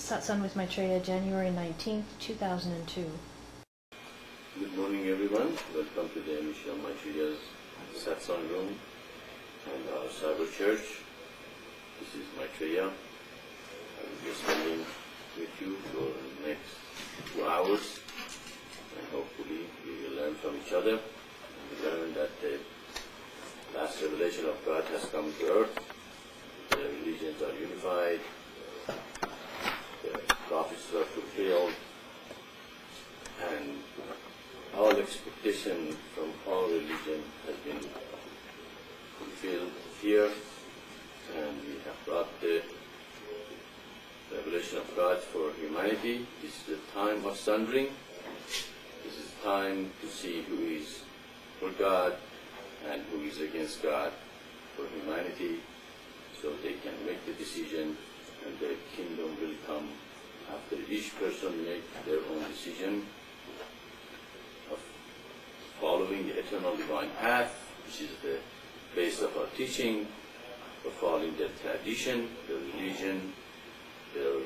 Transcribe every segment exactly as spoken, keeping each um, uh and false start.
Satsang with Maitreya, January nineteenth, two thousand two. Good morning, everyone. Welcome to the Mission Maitreya's Satsang room and our cyber church. This is Maitreya. I will be spending with you for the next two hours, and hopefully we will learn from each other and learn that the last revelation of God has come to earth. The religions are unified. The prophets are fulfilled, and all expectation from all religion has been fulfilled here, and we have brought the revelation of God for humanity. This is the time of sundering. This is time to see who is for God and who is against God for humanity, so they can make the decision, and the kingdom will come after each person make their own decision of following the eternal divine path, which is the base of our teaching, of following their tradition, their religion, their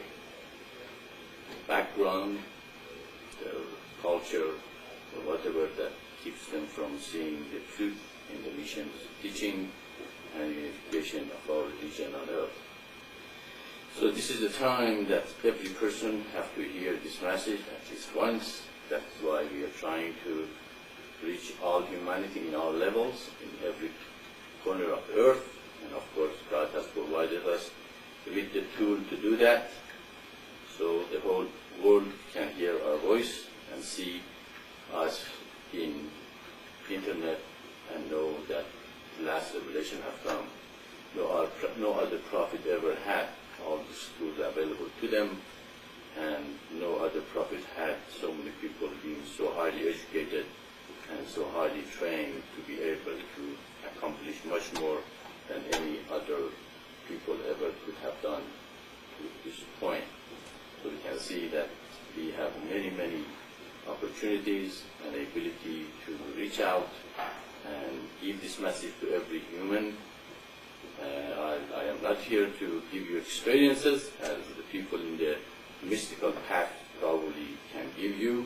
background, their culture, or whatever that keeps them from seeing the truth in the mission's teaching and unification of our religion on earth. So this is the time that every person has to hear this message at least once. That's why we are trying to reach all humanity in all levels, in every corner of the earth. And of course, God has provided us with the tool to do that, so the whole world can hear our voice and see us in internet and know that last revelation has come. No, our, no other prophet ever had all these tools available to them, and no other prophet had so many people being so highly educated and so highly trained to be able to accomplish much more than any other people ever could have done to this point. So we can see that we have many, many opportunities and ability to reach out and give this message to every human. Uh, I, I am not here to give you experiences as the people in the mystical path probably can give you,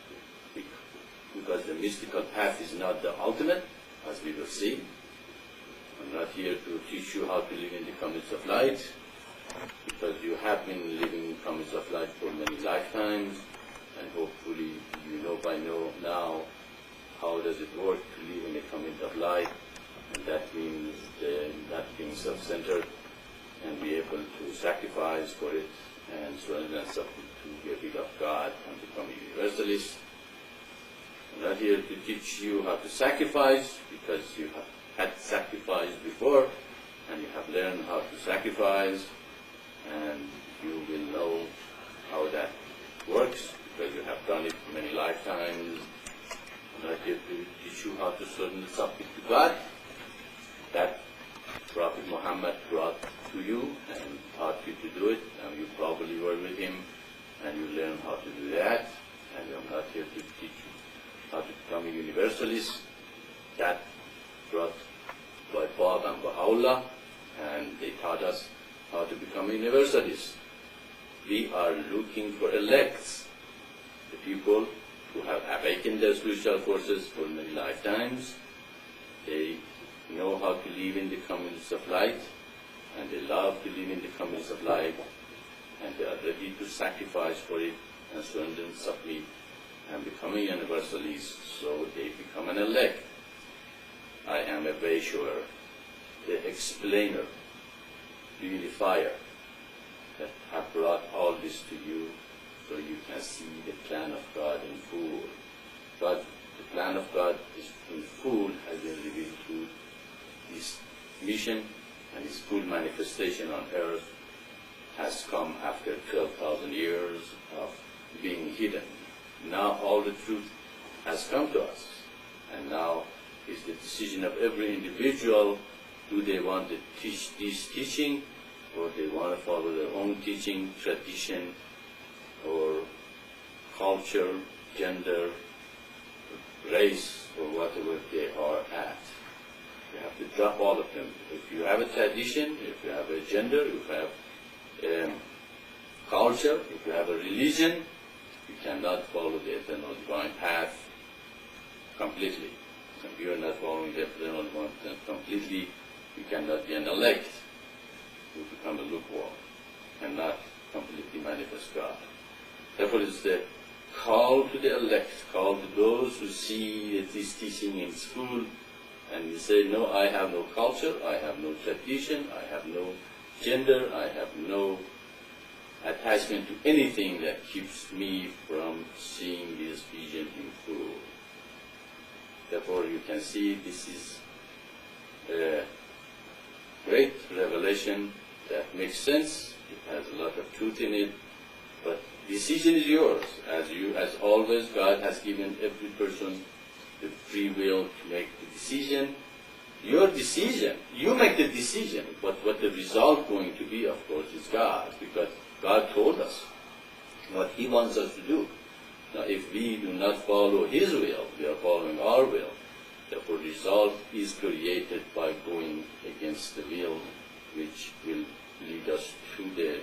because the mystical path is not the ultimate, as we will see. I'm not here to teach you how to live in the community of light, because you have been living in the community of light for many lifetimes, and hopefully you know by now, now how does it work to live in the community of light. And that means the, not being self-centered and be able to sacrifice for it and surrender and submit to the will of God and become a universalist. I'm not here to teach you how to sacrifice, because you have had sacrificed before and you have learned how to sacrifice, and you will know how that works because you have done it many lifetimes. I'm not here to teach you how to surrender and submit to God. That Prophet Muhammad brought to you and taught you to do it, and you probably were with him and you learned how to do that. And I'm not here to teach you how to become a universalist. That brought by Bob and Baha'u'llah, and they taught us how to become a universalist. We are looking for elects, the people who have awakened their spiritual forces for many lifetimes. They know how to live in the communities of light, and they love to live in the communities of light, and they are ready to sacrifice for it and surrender and submit and become a universalist, so they become an elect. I am a Vaishuar, the explainer, the unifier, that have brought all this to you so you can see the plan of God in full. But the plan of God is in full has been revealed to this mission, and its full manifestation on earth has come after twelve thousand years of being hidden. Now all the truth has come to us, and now is the decision of every individual. Do they want to teach this teaching, or they want to follow their own teaching, tradition, or culture, gender, race, or whatever they are at? You have to drop all of them. If you have a tradition, if you have a gender, if you have um, culture, culture, if you have a religion, you cannot follow the eternal divine path completely. If you are not following the eternal divine path completely, you cannot be an elect. You become a lukewarm, cannot completely manifest God. Therefore, it's the call to the elect, call to those who see this teaching in school, and you say, no, I have no culture, I have no tradition, I have no gender, I have no attachment to anything that keeps me from seeing this vision in full. Therefore, you can see this is a great revelation that makes sense. It has a lot of truth in it, but decision is yours. As you, as always, God has given every person the free will to make the decision. Your decision, you make the decision, but what the result going to be, of course, is God, because God told us what He wants us to do. Now, if we do not follow His will, we are following our will. Therefore, result is created by going against the will, which will lead us to the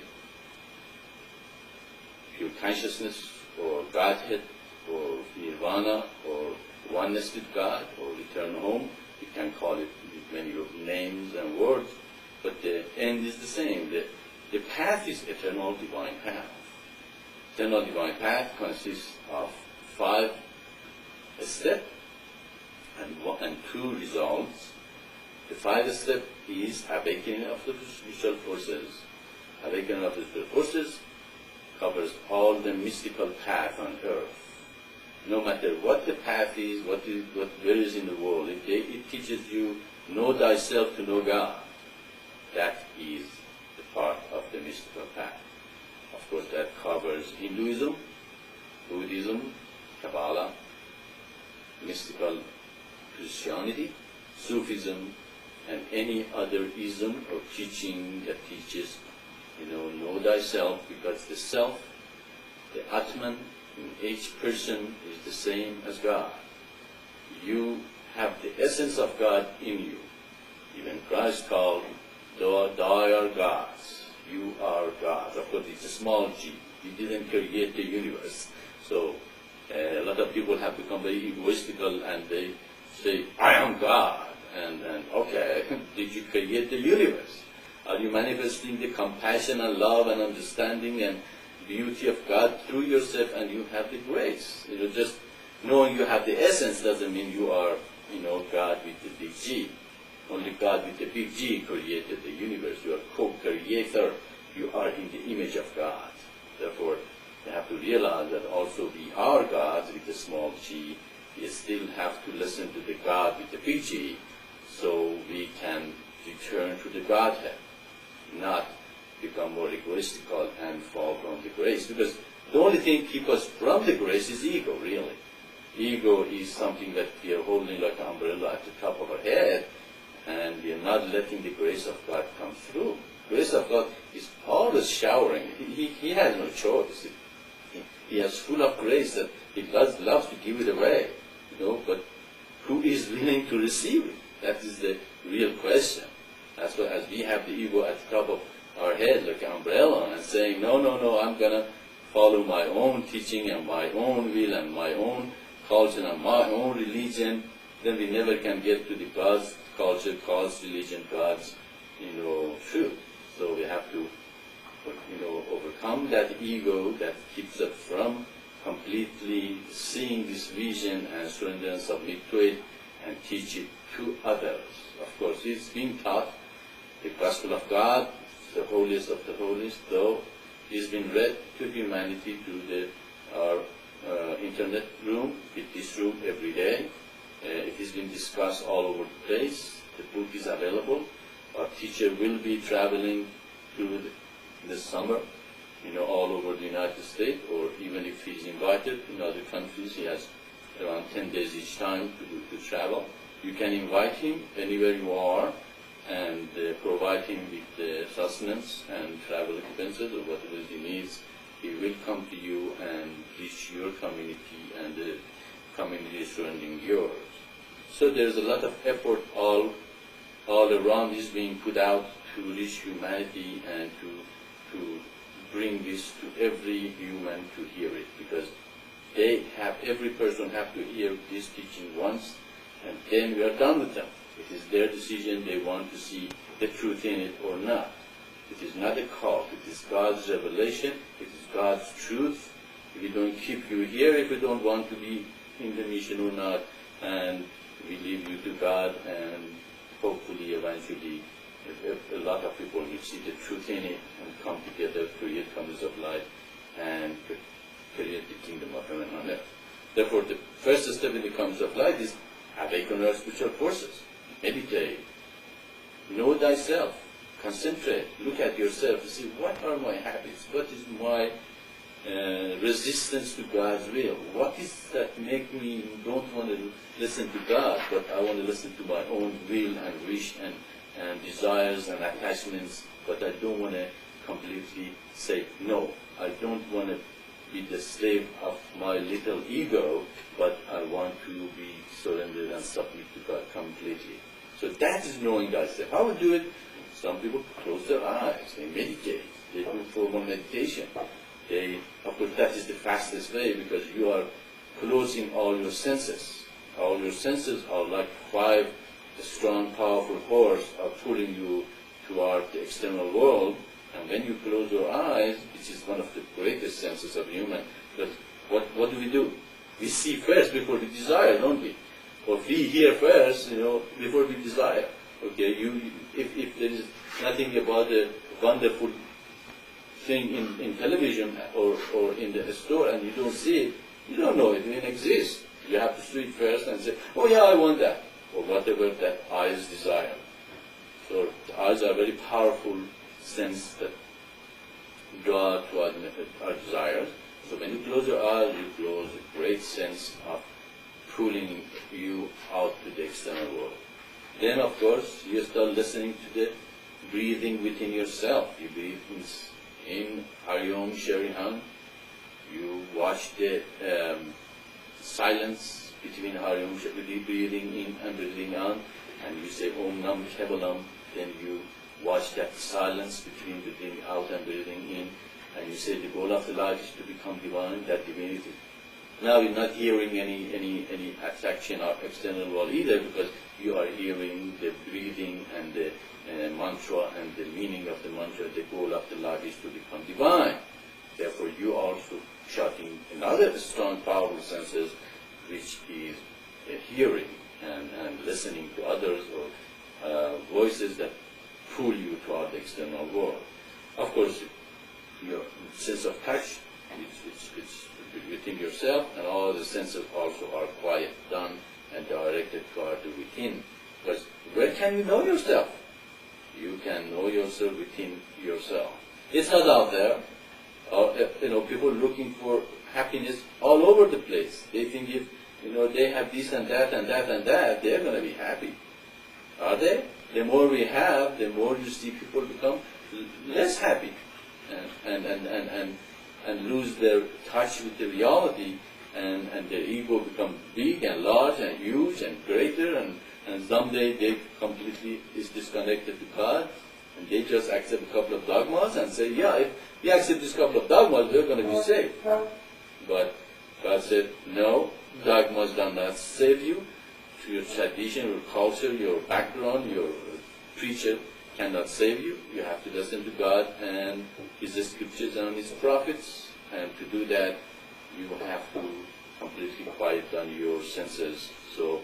pure consciousness, or Godhead, or Nirvana, or oneness with God, or return home. You can call it with many names and words, but the end is the same. The, the path is eternal divine path. Eternal divine path consists of five steps and, and two results. The five step is awakening of the spiritual forces. Awakening of the spiritual forces covers all the mystical path on earth. No matter what the path is, what is, what there is in the world, it, it teaches you know thyself to know God. That is the part of the mystical path. Of course, that covers Hinduism, Buddhism, Kabbalah, mystical Christianity, Sufism, and any other ism or teaching that teaches, you know, know thyself, because the self, the Atman, in each person is the same as God. You have the essence of God in you. Even Christ called, thou are gods. You are God. Of course, it's a small g. He didn't create the universe. So uh, a lot of people have become very egoistical and they say, I am God. And, and okay, did you create the universe? Are you manifesting the compassion and love and understanding and beauty of God through yourself, and you have the grace? You know, just knowing you have the essence doesn't mean you are, you know, God with the big G. Only God with the big G created the universe. You are co-creator. You are in the image of God. Therefore, you have to realize that also we are gods with the small g. We still have to listen to the God with the big G, so we can return to the Godhead, not become more egoistical and fall from the grace. Because the only thing keep us from the grace is ego, really. Ego is something that we are holding like an umbrella at the top of our head, and we are not letting the grace of God come through. Grace of God is always showering. He, he, he has no choice. He, he is full of grace that He does loves to give it away, you know. But who is willing to receive it? That is the real question. That's why, as we have the ego at the top of our head like an umbrella and saying, no, no, no, I'm gonna follow my own teaching and my own will and my own culture and my own religion, then we never can get to the God's culture, God's religion, God's, you know, truth. So we have to, you know, overcome that ego that keeps us from completely seeing this vision and surrender and submit to it and teach it to others. Of course, it's being taught, the gospel of God, the holiest of the holiest, though it's been read to humanity through the, our uh, internet room, with this room every day. Uh, it has been discussed all over the place. The book is available. Our teacher will be traveling through the, the summer, you know, all over the United States, or even if he's invited in other countries, he has around ten days each time to, do, to travel. You can invite him anywhere you are and uh, provide him with uh, sustenance and travel expenses or whatever he needs. He will come to you and reach your community and the community surrounding yours. So there's a lot of effort all all around is being put out to reach humanity and to to bring this to every human to hear it, because they have, every person have to hear this teaching once, and then we are done with them. It is their decision, they want to see the truth in it or not. It is not a cult, it is God's revelation, it is God's truth. We don't keep you here if you don't want to be in the mission or not, and we leave you to God, and hopefully eventually if, if a lot of people will see the truth in it and come together, create comes of light, and create the kingdom of heaven on earth. Therefore, the first step in the comes of light is awaken our spiritual forces. Meditate. Know thyself. Concentrate. Look at yourself and see, what are my habits? What is my uh, resistance to God's will? What is that make me don't want to listen to God, but I want to listen to my own will and wish and, and desires and attachments, but I don't want to completely say, no, I don't want to be the slave of my little ego, but I want to be surrendered and submit to God completely. So that is knowing thyself. How to do it? Some people close their eyes, they meditate, they do formal meditation. They, of course, that is the fastest way, because you are closing all your senses. All your senses are like five strong, powerful horse are pulling you toward the external world. And when you close your eyes, which is one of the greatest senses of human, because what, what do we do? We see first before we desire, don't we? Or we hear first, you know, before we desire. Okay, you, if, if there is nothing about a wonderful thing in, in television or, or in the store and you don't see it, you don't know it even exists. You have to see it first and say, oh yeah, I want that, or whatever that eyes desire. So the eyes are a very powerful sense that draw to our, our desires. So when you close your eyes, you close a great sense of pulling you out to the external world. Then, of course, you start listening to the breathing within yourself. You breathe in, in Haryom Sharihan. You watch the um, silence between Haryom Sharihan, breathing in and breathing out, and you say Om Nam Kevalam. Then you watch that silence between breathing out and breathing in, and you say the goal of the life is to become divine, that divinity. Now you're not hearing any, any, any attraction or external world either, because you are hearing the breathing and the uh, mantra and the meaning of the mantra. The goal of the life is to become divine. Therefore you are also shutting another strong, powerful senses, which is uh, hearing and, and listening to others, or uh, voices that pull you toward the external world. Of course, your sense of touch, it's, it's, it's within yourself, and all the senses also are quiet, done, and directed toward the within. Because where can you know yourself? You can know yourself within yourself. It's not out there. Or, you know, people looking for happiness all over the place. They think if, you know, they have this and that and that and that, they're going to be happy. Are they? The more we have, the more you see people become less happy and, and, and, and, and, and lose their touch with the reality, and, and their ego become big and large and huge and greater, and, and someday they completely is disconnected to God, and they just accept a couple of dogmas and say, yeah, if we accept this couple of dogmas, we're going to be saved. But God said, no, dogmas do not save you. Your tradition, your culture, your background, your preacher cannot save you. You have to listen to God and His scriptures and His prophets. And to do that, you have to completely quiet down your senses. So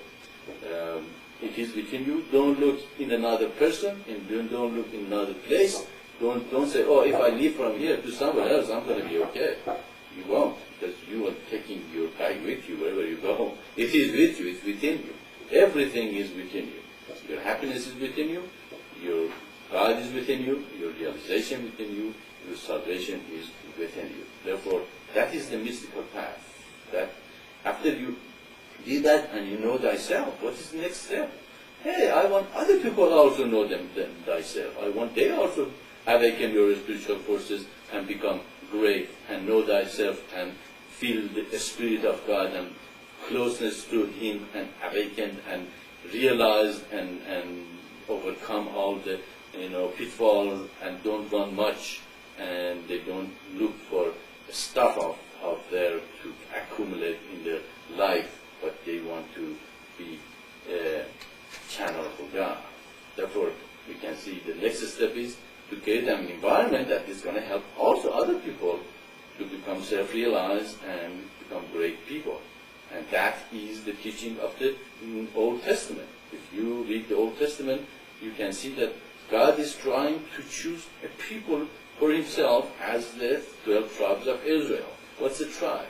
um, it is within you. Don't look in another person, and don't look in another place. Don't don't say, oh, if I leave from here to somewhere else, I'm going to be okay. You won't, because you are taking your bag with you wherever you go. It is with you. It's within you. Everything is within you. Your happiness is within you. Your God is within you. Your realization within you. Your salvation is within you. Therefore, that is the mystical path. That after you do that and you know thyself, what is the next step? Hey, I want other people also know them, them thyself. I want they also awaken your spiritual forces and become great and know thyself and feel the Spirit of God and closeness to Him and awaken and realize and, and overcome all the, you know, pitfalls and don't want much and they don't look for stuff out, out there to accumulate in their life, but they want to be a channel for God. Therefore, we can see the next step is to create an environment that is going to help also other people to become self-realized and become great people. And that is the teaching of the mm, Old Testament. If you read the Old Testament, you can see that God is trying to choose a people for himself as the twelve tribes of Israel. What's a tribe?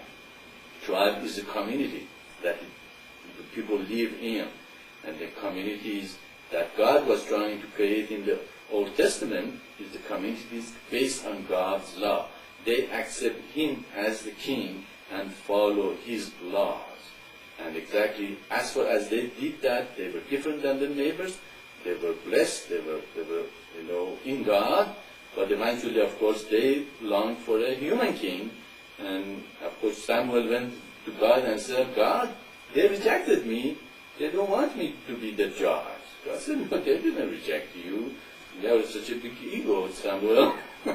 Tribe is a community that the people live in. And the communities that God was trying to create in the Old Testament is the communities based on God's law. They accept him as the king and follow his laws. And exactly as far as they did that, they were different than the neighbors. They were blessed. They were, they were, you know, in God. But eventually, of course, they longed for a human king. And of course, Samuel went to God and said, God, they rejected me. They don't want me to be the judge. God said, no, they didn't reject you. You have such a big ego, Samuel.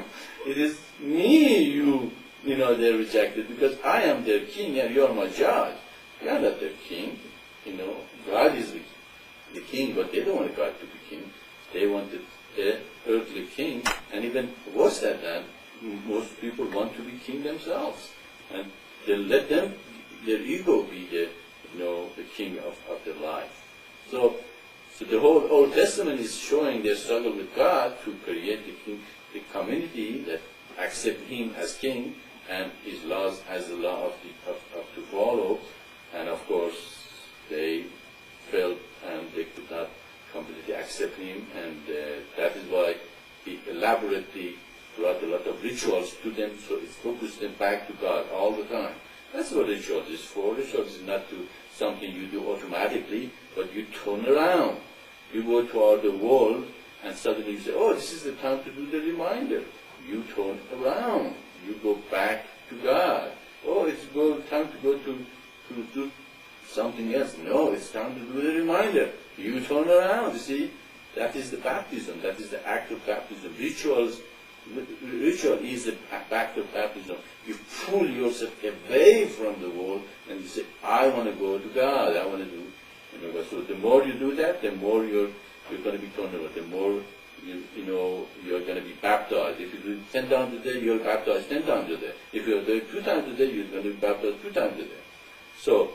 It is me you, you know, they rejected because I am their king and you are my judge. You are not their king. You know, God is the, the king, but they don't want God to be king. They wanted an earthly king, and even worse than that, most people want to be king themselves. And they let them, their ego be the, you know, the king of, of their life. So, so the whole Old Testament is showing their struggle with God to create the, king, the community that accept him as king and his laws as the law of, the, of, of to follow. And of course, they felt and they could not completely accept him, and uh, that is why he elaborately brought a lot of rituals to them, so it focused them back to God all the time. That's what rituals is for. Rituals is not to something you do automatically, but you turn around. You go toward the world, and suddenly you say, oh, this is the time to do the reminder. You turn around. You go back to God. Oh, it's go, time to go to, to do something else. No, it's time to do the reminder. You turn around. You see, that is the baptism. That is the act of baptism. Rituals, ritual is the act of baptism. You pull yourself away from the world and you say, I want to go to God. I want to do, you know. So the more you do that, the more you're you're going to be turned around. The more you you know you're going to be baptized. If you do ten times a day, you're baptized ten times a day. If you're doing two times a day, you're going to be baptized two times a day. So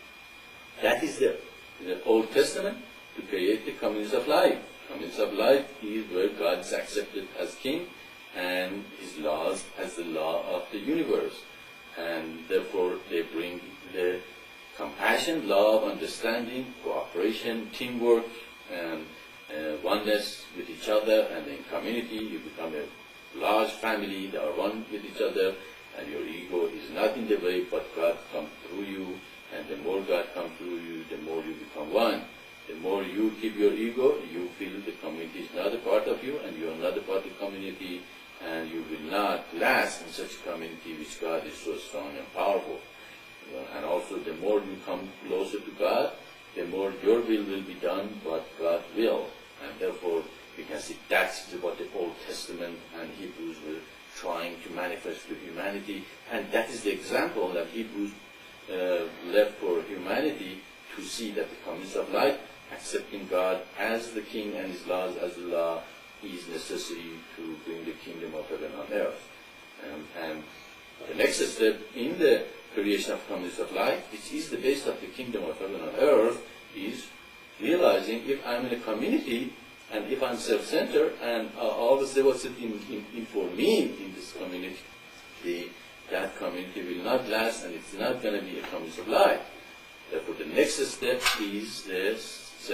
that is the, the Old Testament to create the communities of life. Communities of life is where God is accepted as king and his laws as the law of the universe. And therefore they bring the compassion, love, understanding, cooperation, teamwork, and uh, oneness with each other. And in community you become a large family that are one with each other, and your ego is not in the way, but God comes through you. And the more God comes through you, the more you become one. The more you keep your ego, you feel the community is not a part of you, and you are not a part of the community, and you will not last in such a community which God is so strong and powerful. You know, and also the more you come closer to God, the more your will will be done, but God will. And therefore, you can see that's what the Old Testament and Hebrews were trying to manifest to humanity. And that is the example that Hebrews uh, left for humanity, to see that the communities of life, accepting God as the king and his laws as the law, is necessary to bring the kingdom of heaven on earth. Um, and the next step in the creation of communities of life, which is the base of the kingdom of heaven on earth, is realizing if I'm in a community and if I'm self-centered and uh, all the what's in, in, in for me in this community, the, that community will not last, and it's not going to be a community of life. Therefore, the next step is this,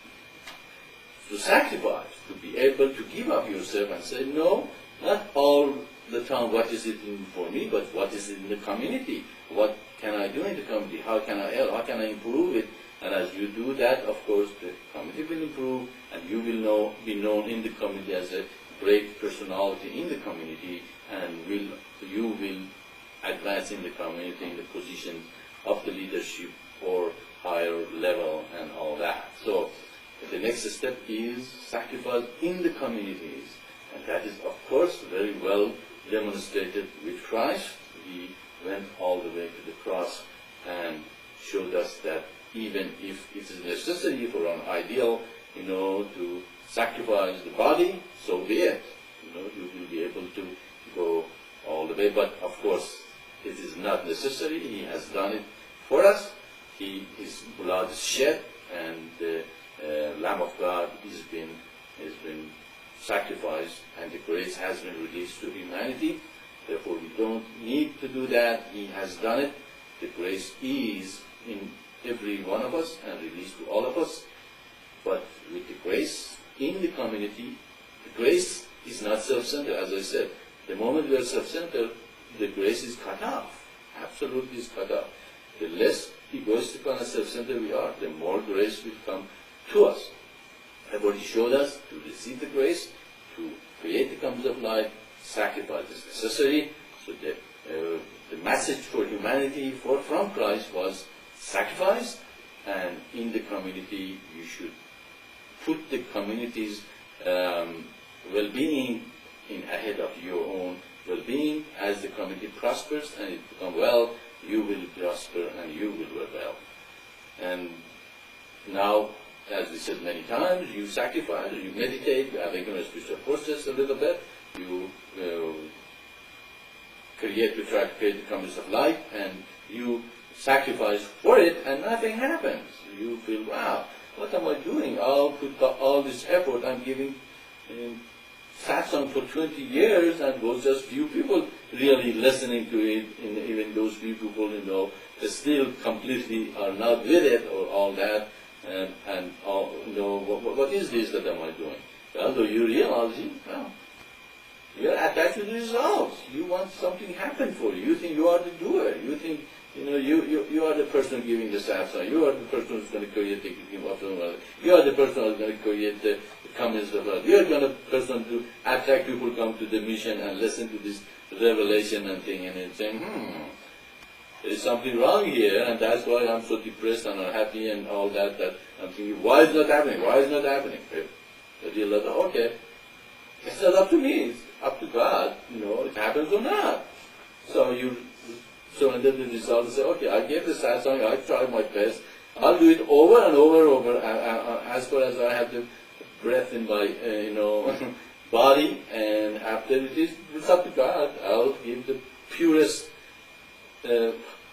to sacrifice, to be able to give up yourself and say, no, not all the time what is it in for me, but what is it in the community? What can I do in the community? How can I help? How can I improve it? And as you do that, of course, the community will improve, and you will know, be known in the community as a great personality in the community, and will you will advance in the community in the position of the leadership or higher level and all that. So the next step is sacrifice in the communities, and that is of course very well demonstrated with Christ. He went all the way to the cross and showed us that even if it is necessary for an ideal, you know, to sacrifice the body, so be it. You know, you will be able to go all the way. But of course, it is not necessary. He has done it for us. He, his blood is shed, and the uh, Lamb of God has been has been sacrificed, and the grace has been released to humanity. Therefore, we don't need to do that. He has done it. The grace is in every one of us and released to all of us. But with the grace in the community, the grace is not self-centered. As I said, the moment we are self-centered, the grace is cut off. Absolutely is cut off. The less egoistic and self-centered we are, the more grace will come to us. Therefore, He showed us to receive the grace, to create the comes of life, sacrifice is necessary. So the, uh, the message for humanity for, from Christ was sacrifice, and in the community you should put the community's um, well-being in ahead of your own well-being. As the community prospers and it becomes well, you will prosper and you will work well. And now, as we said many times, you sacrifice, you meditate, you awaken a spiritual process a little bit, you uh, create, you try to create the community of life, and you sacrifice for it, and nothing happens. You feel, wow, what am I doing? I'll put all this effort I'm giving in satsang for twenty years, and was just few people really listening to it, and even those few people, you know, they still completely are not with it, or all that, and, and all, you know, what, what is this that am I doing? Well, do you realize, well, you're attached to the results. You want something to happen for you. You think you are the doer. You think, you know, you, you, you are the person giving the satsang. You are the person who's going to create the kingdom of the world. You are the person who's going to create the, the communist of the world. You are going to person to attract people to come to the mission and listen to this revelation and thing, and then saying, hmm, there is something wrong here, and that's why I'm so depressed and unhappy and all that, that I'm thinking, why is it not happening? Why is it not happening? But you're like, okay, it's not up to me. It's up to God, you know, it happens or not. So you surrender the result and say, okay, I gave the satsang, I tried my best, I'll do it over and over and over, as far as I have the breath in my, uh, you know, body, and after it is, it's up to God. I'll give the purest uh,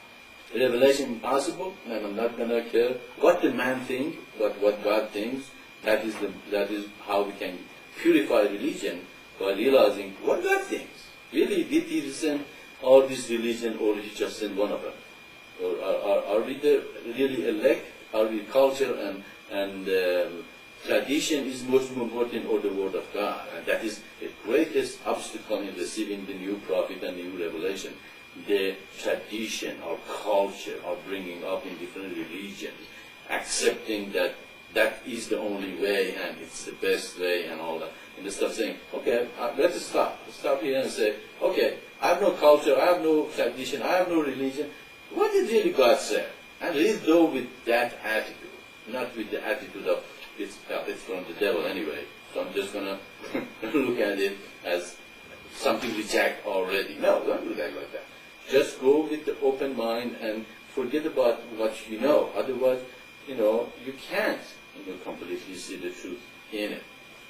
revelation possible, and I'm not going to care what the man thinks, but what God thinks. That is, the, that is how we can purify religion, by realizing what God thinks. Really, did He send all this religion, or He just sent one of them? Or are, are, are we the really elect? Are we culture and, and um, tradition is most important, or the Word of God? And that is the greatest obstacle in receiving the new prophet and new revelation. The tradition or culture or bringing up in different religions, accepting that that is the only way and it's the best way and all that. Instead of saying, okay, uh, let's stop. Let's stop here and say, okay, I have no culture, I have no tradition, I have no religion. What did really God say? And let's go with that attitude, not with the attitude of, it's, uh, it's from the devil anyway, so I'm just going to look at it as something reject already. No, don't do that like that. Just go with the open mind and forget about what you know. Otherwise, you know, you can't, you know, completely see the truth in it,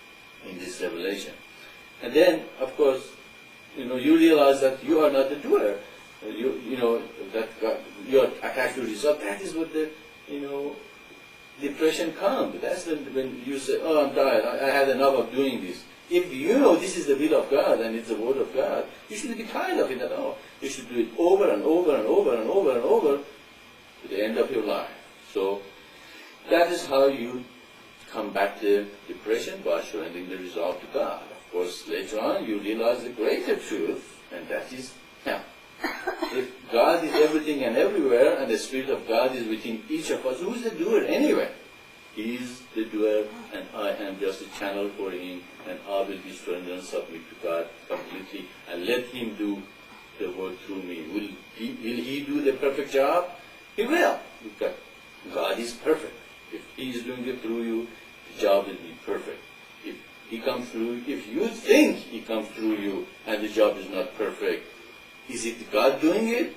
in this revelation. And then, of course, you know, you realize that you are not the doer. You, you know, that God, you are attached to the result. That is what the, you know, depression comes. That's when, when you say, oh, I'm tired. I, I had enough of doing this. If you know this is the will of God and it's the word of God, you shouldn't be tired of it at all. You should do it over and over and over and over and over to the end of your life. So that is how you combat the depression, by surrendering the resolve to God. Of course, later on you realize the greater truth, and that is, now, if God is everything and everywhere, and the Spirit of God is within each of us, who is the doer anyway? He is the doer, and I am just a channel for Him, and I will be surrendered and submit to God completely, and let Him do the work through me. Will He, will he do the perfect job? He will, because God is perfect. If He is doing it through you, the job will be perfect. If He comes through, if you think he comes through you and the job is not perfect, is it God doing it?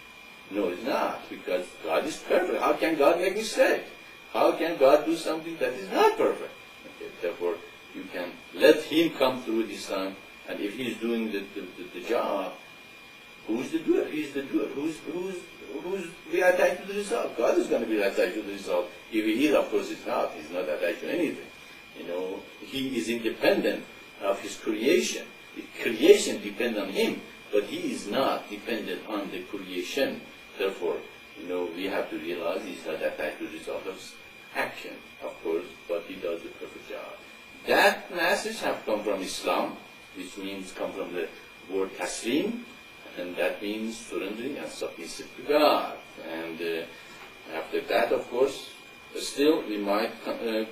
No, it's not, because God is perfect. How can God make mistake? How can God do something that is not perfect? Okay, therefore, you can let him come through this time, and if he's doing the, the, the, the job, who's the doer? He's the doer. Who's, who's, who's be attached to the result? God is going to be attached to the result. If he is, of course, he's not. He's not attached to anything. You know, he is independent of his creation. The creation depends on him, but he is not dependent on the creation. Therefore, you know, we have to realize he's not attached to the result of action, of course, but he does the perfect job. That message has come from Islam, which means come from the word taslim, and that means surrendering and submissive to God. And uh, after that, of course, still we might uh,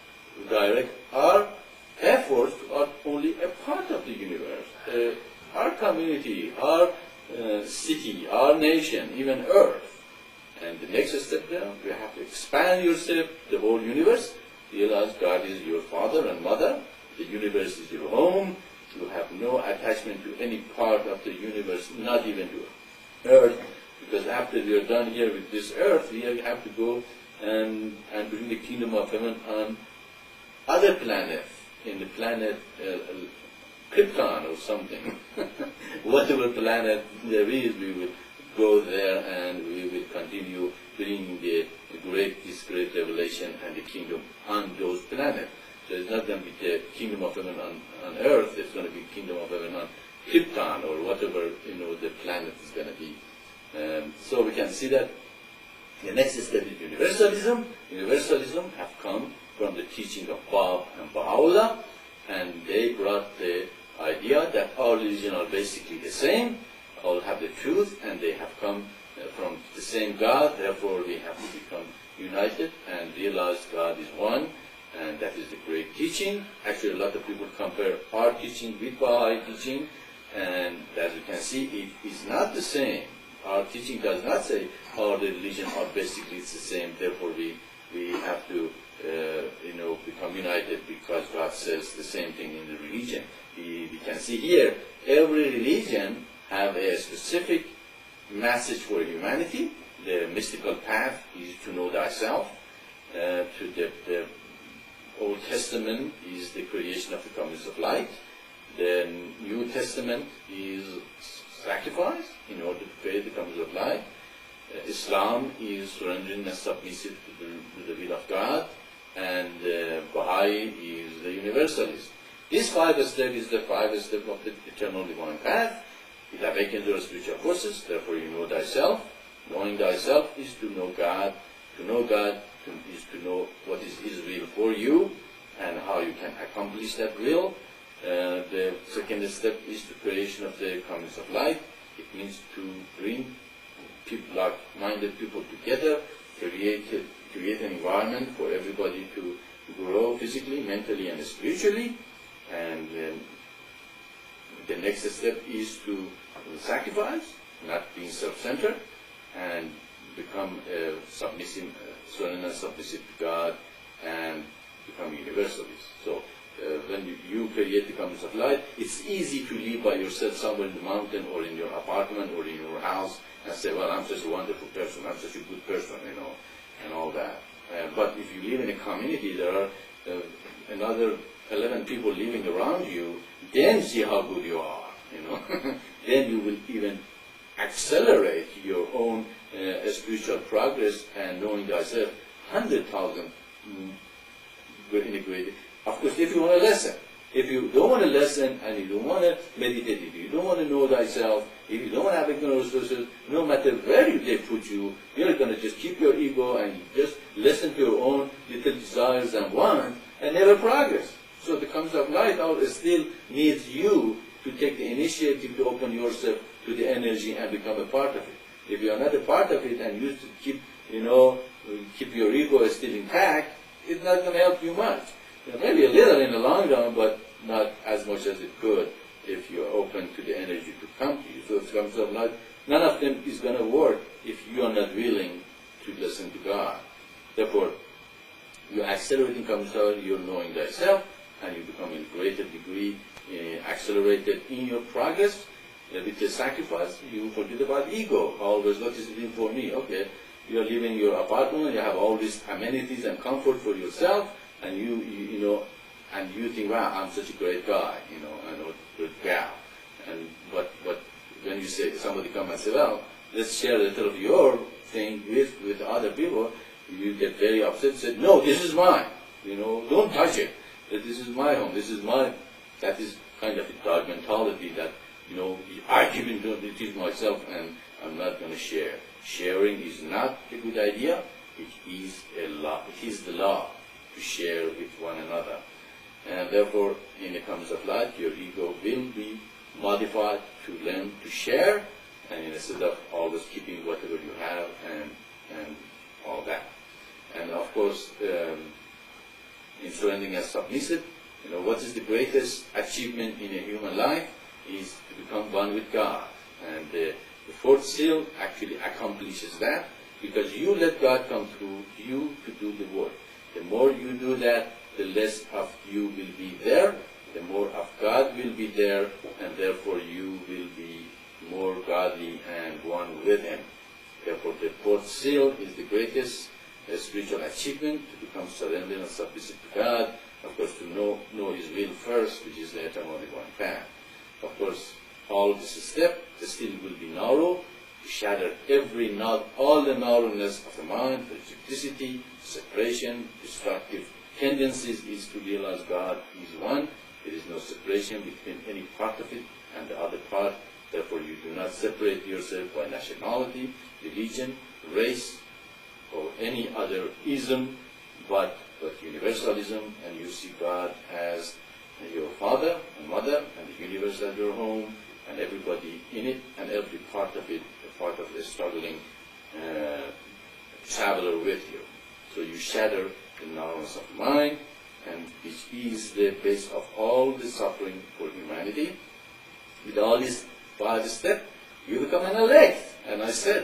direct our efforts are only a part of the universe. Uh, our community, our uh, city, our nation, even Earth. And the next step there, you have to expand yourself, the whole universe. Realize God is your father and mother. The universe is your home. You have no attachment to any part of the universe, not even to Earth. Because after we are done here with this Earth, we have to go and, and bring the kingdom of heaven on other planets, in the planet uh, Krypton or something. Whatever planet there is, we will go there and we will continue bringing the, the great, this great revelation and the kingdom on those planets. So it's not going to be the kingdom of heaven on, on Earth, it's going to be kingdom of heaven on Krypton or whatever, you know, the planet is going to be. Um, so we can see that the next step is universalism. Universalism have come from the teaching of Bab and Baha'u'llah, and they brought the idea that all religions are basically the same, all have the truth, and they have come uh, from the same God. Therefore, we have to become united and realize God is one, and that is the great teaching. Actually, a lot of people compare our teaching with Baha'i teaching, and as you can see, it is not the same. Our teaching does not say all the religions are basically the same. Therefore, we we have to uh, you know become united because God says the same thing in the religion. We, we can see here every religion have a specific message for humanity. The mystical path is to know thyself. Uh, to the, the Old Testament is the creation of the comings of light. The New Testament is sacrifice in order to create the comings of light. Uh, Islam is surrendering and submissive to the, to the will of God. And uh, Baha'i is the universalist. This five step is the five step of the eternal divine path. It awakens your spiritual forces, therefore you know thyself. Knowing thyself is to know God. To know God to, is to know what is His will for you and how you can accomplish that will. Uh, the second step is the creation of the comings of light. It means to bring people, like-minded people together, create, create an environment for everybody to grow physically, mentally, and spiritually. And um, the next step is to sacrifice, not being self-centered, and become uh, submissive, uh, surrender and submissive to God, and become universalist. So uh, when you, you create the comings of light, it's easy to live by yourself somewhere in the mountain or in your apartment or in your house and say, well, I'm such a wonderful person, I'm such a good person, you know, and all that. Uh, but if you live in a community, there are uh, another eleven people living around you, then see how good you are, you know. Then you will even accelerate your own uh, spiritual progress and knowing thyself hundred thousand mm, integrated. Of course, if you want to listen. If you don't want to listen and you don't want to meditate, if you don't want to know thyself, if you don't want to have ignorant resources, no matter where they put you, you're going to just keep your ego and just listen to your own little desires and wants and never progress. So the comings of light out still needs you to take the initiative to open yourself to the energy and become a part of it. If you are not a part of it and you keep, you know, keep your ego still intact, it's not going to help you much. You know, maybe a little in the long run, but not as much as it could if you're open to the energy to come to you. So the comings of light, none of them is going to work if you are not willing to listen to God. Therefore, you're accelerating comings of light, you're knowing thyself, and you become in greater degree uh, accelerated in your progress. Uh, with the sacrifice, you forget about ego. Always, what is it in for me? Okay, you are living in your apartment, you have all these amenities and comfort for yourself, and you, you, you know, and you think, wow, I'm such a great guy, you know, and a good gal. And but but when you say somebody come and say, well, let's share a little of your thing with with other people, you get very upset and say, no, this is mine. You know, don't touch it. This is my home. This is my. That is kind of a dog mentality that, you know, I keep it to myself and I'm not going to share. Sharing is not a good idea. It is a law. It is the law to share with one another. And therefore, in the comes of life, your ego will be modified to learn to share, and instead of always keeping whatever you have and and all that. And of course, um, in surrendering as submissive, you know, what is the greatest achievement in a human life is to become one with God. And uh, the fourth seal actually accomplishes that, because you let God come through you to do the work. The more you do that, the less of you will be there, the more of God will be there, and therefore you will be more godly and one with Him. Therefore, the fourth seal is the greatest uh, spiritual achievement, to become surrendered and submissive to God. Of course, to know, know His will first, which is the eternal divine path. Of course, all this step, the still will be narrow, to shatter every knot, all the narrowness of the mind, prejudicity, separation, destructive tendencies, is to realize God is one. There is no separation between any part of it and the other part. Therefore, you do not separate yourself by nationality, religion, race, or any other ism, but, but universalism, and you see God as your father and mother, and the universe as your home, and everybody in it, and every part of it, a part of the struggling uh, traveler with you. So you shatter the narrowness of mind, and which is the base of all the suffering for humanity. With all these five steps, you become an elect. And I said,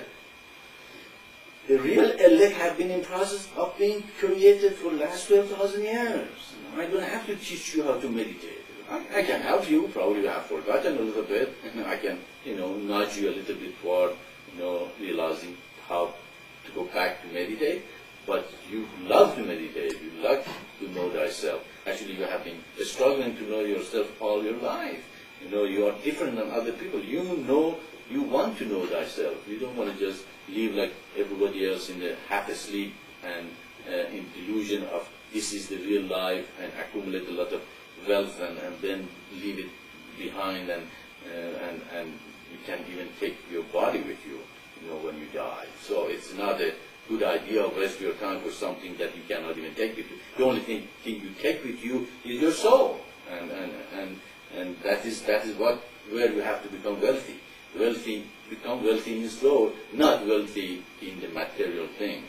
the real elect have been in process of being created for the last twelve thousand years. I don't have to teach you how to meditate. I, I can help you. Probably you have forgotten a little bit, and I can, you know, nudge you a little bit toward, you know, realizing how to go back to meditate. But you love to meditate. You love to know thyself. Actually, you have been struggling to know yourself all your life. You know, you are different than other people. You know, you want to know thyself. You don't want to just live like everybody else in the half asleep and uh, in delusion of this is the real life, and accumulate a lot of wealth and, and then leave it behind, and, uh, and, and you can't even take your body with you, you know, when you die. So it's not a good idea of rest your time for something that you cannot even take with you. The only thing, thing you take with you is your soul, and and and and that is that is what where you have to become wealthy. Wealthy, become wealthy in soul, not wealthy in the material thing.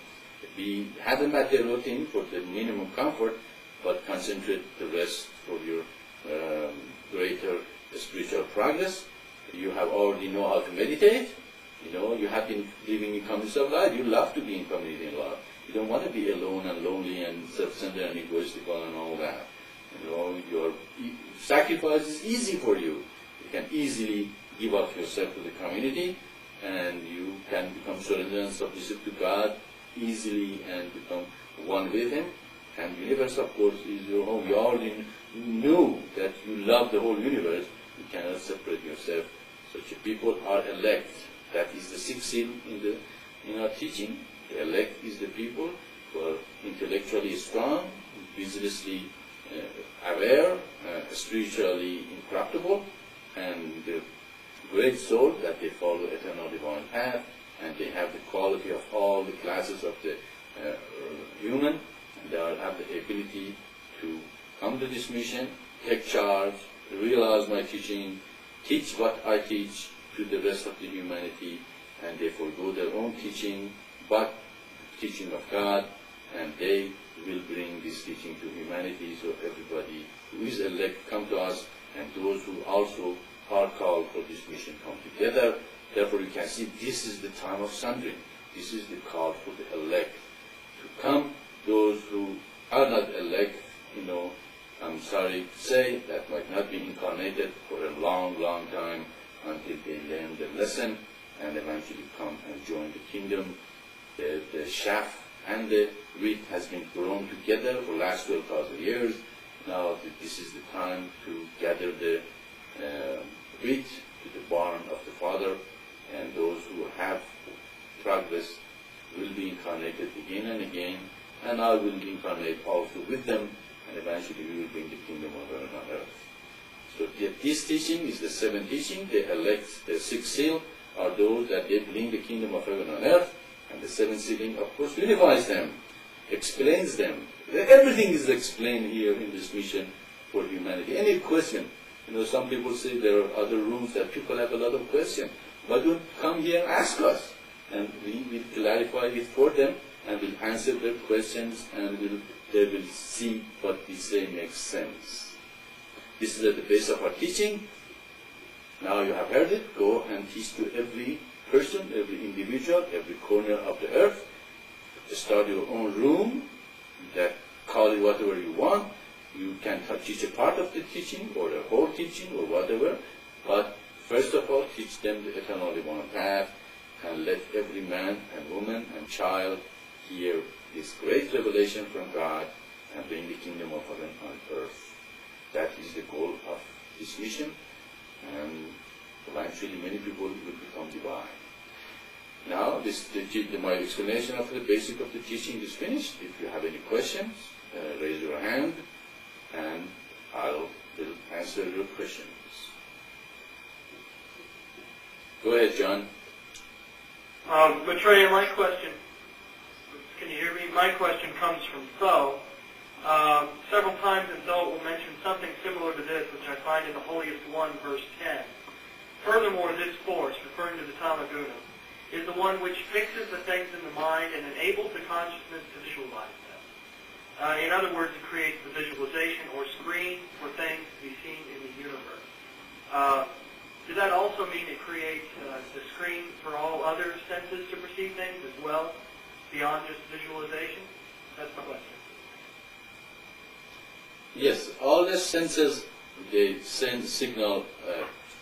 We have the material thing for the minimum comfort, but concentrate the rest for your um, greater spiritual progress. You have already know how to meditate. You know, you have been living in community of life. You love to be in community of life. You don't want to be alone and lonely and self-centered and egoistical and all that. You know, your sacrifice is easy for you. You can easily give up yourself to the community, and you can become surrendered and submissive to God easily and become one with Him. And the universe, of course, is your home. You already knew that you love the whole universe. You cannot separate yourself. Such people are elect. That is the sixth seal in the in our teaching. The elect is the people who are intellectually strong, businessly uh, aware, uh, spiritually incorruptible, and the great soul that they follow eternal divine path, and they have the quality of all the classes of the uh, human. And they have the ability to come to this mission, take charge, realize my teaching, teach what I teach to the rest of the humanity, and they forego their own teaching, but teaching of God, and they will bring this teaching to humanity, so everybody who is elect come to us, and those who also are called for this mission come together. Therefore, you can see this is the time of sundering. This is the call for the elect to come. Those who are not elect, you know, I'm sorry to say, that might not be incarnated for a long, long time until they learn the lesson and eventually come and join the kingdom. The, the shaft and the wheat has been grown together for the last twelve thousand years. Now this is the time to gather the uh, wheat to the barn of the Father, and those who have progress will be incarnated again and again, and I will be incarnated also with them, and eventually we will bring the kingdom of heaven on earth. So this teaching is the seventh teaching. The elect, the sixth seal, are those that they bring the kingdom of heaven on earth, and the seventh sealing, of course, unifies them, explains them. Everything is explained here in this mission for humanity. Any question? You know, some people say there are other rooms that people have a lot of questions. Why don't come here and ask us? And we will clarify it for them, and we'll answer their questions, and we'll, they will see what we say makes sense. This is at the base of our teaching. Now you have heard it. Go and teach to every person, every individual, every corner of the earth. Start your own room. That call it whatever you want. You can teach a part of the teaching or the whole teaching or whatever. But first of all, teach them the eternally one path, and let every man and woman and child hear this great revelation from God and bring the kingdom of heaven on earth. That is the goal of this mission, and eventually many people will become divine. Now, this, the, the, my explanation of the basic of the teaching is finished. If you have any questions, uh, raise your hand, and I'll will answer your questions. Go ahead, John. Um, Maitreya, my question, can you hear me? My question comes from Tho. Um, several times in Tho it will mention something similar to this, which I find in the Holiest One, verse ten. Furthermore, this force, referring to the Tamaguna, is the one which fixes the things in the mind and enables the consciousness to visualize them. Uh, in other words, it creates the visualization or screen for things to be seen in the universe. Uh, Does that also mean it creates uh, the screen for all other senses to perceive things as well, beyond just visualization? That's my question. Yes, all the senses, they send signal uh,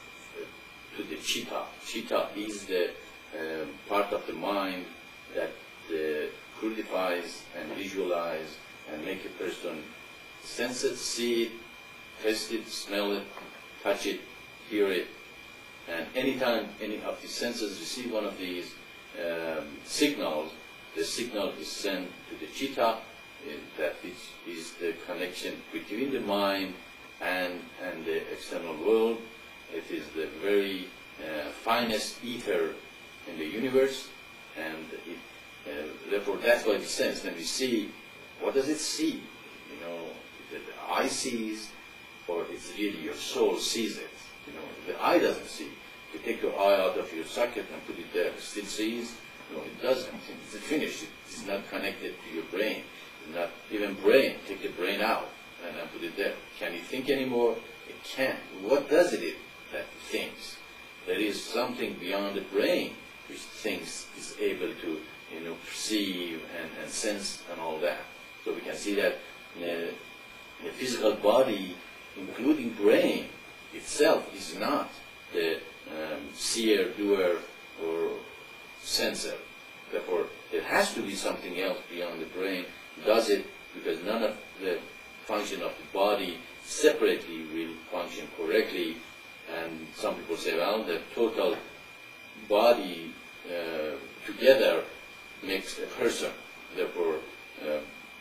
to the chitta. Chitta is the um, part of the mind that uh, purifies and visualize and make a person sense it, see it, taste it, smell it, touch it, hear it. And anytime any of the senses receive one of these um, signals, the signal is sent to the chitta, uh, that is, is the connection between the mind and, and the external world. It is the very uh, finest ether in the universe, and it, uh, therefore that's why it sense. When we see, what does it see? You know, the, the eye sees, or it's really your soul sees it. You know, the eye doesn't see. You take your eye out of your socket and put it there, it still sees? No, it doesn't. It's finished. It's not connected to your brain. It's not even brain. Take the brain out and then put it there. Can it think anymore? It can't. What does it that it thinks? There is something beyond the brain which thinks, is able to, you know, perceive and, and sense and all that. So we can see that the, the physical body, including brain itself, is not the um, seer, doer, or sensor. Therefore, there has to be something else beyond the brain. Does it? Because none of the function of the body separately will function correctly. And some people say, well, the total body uh, together makes a person. Therefore, uh,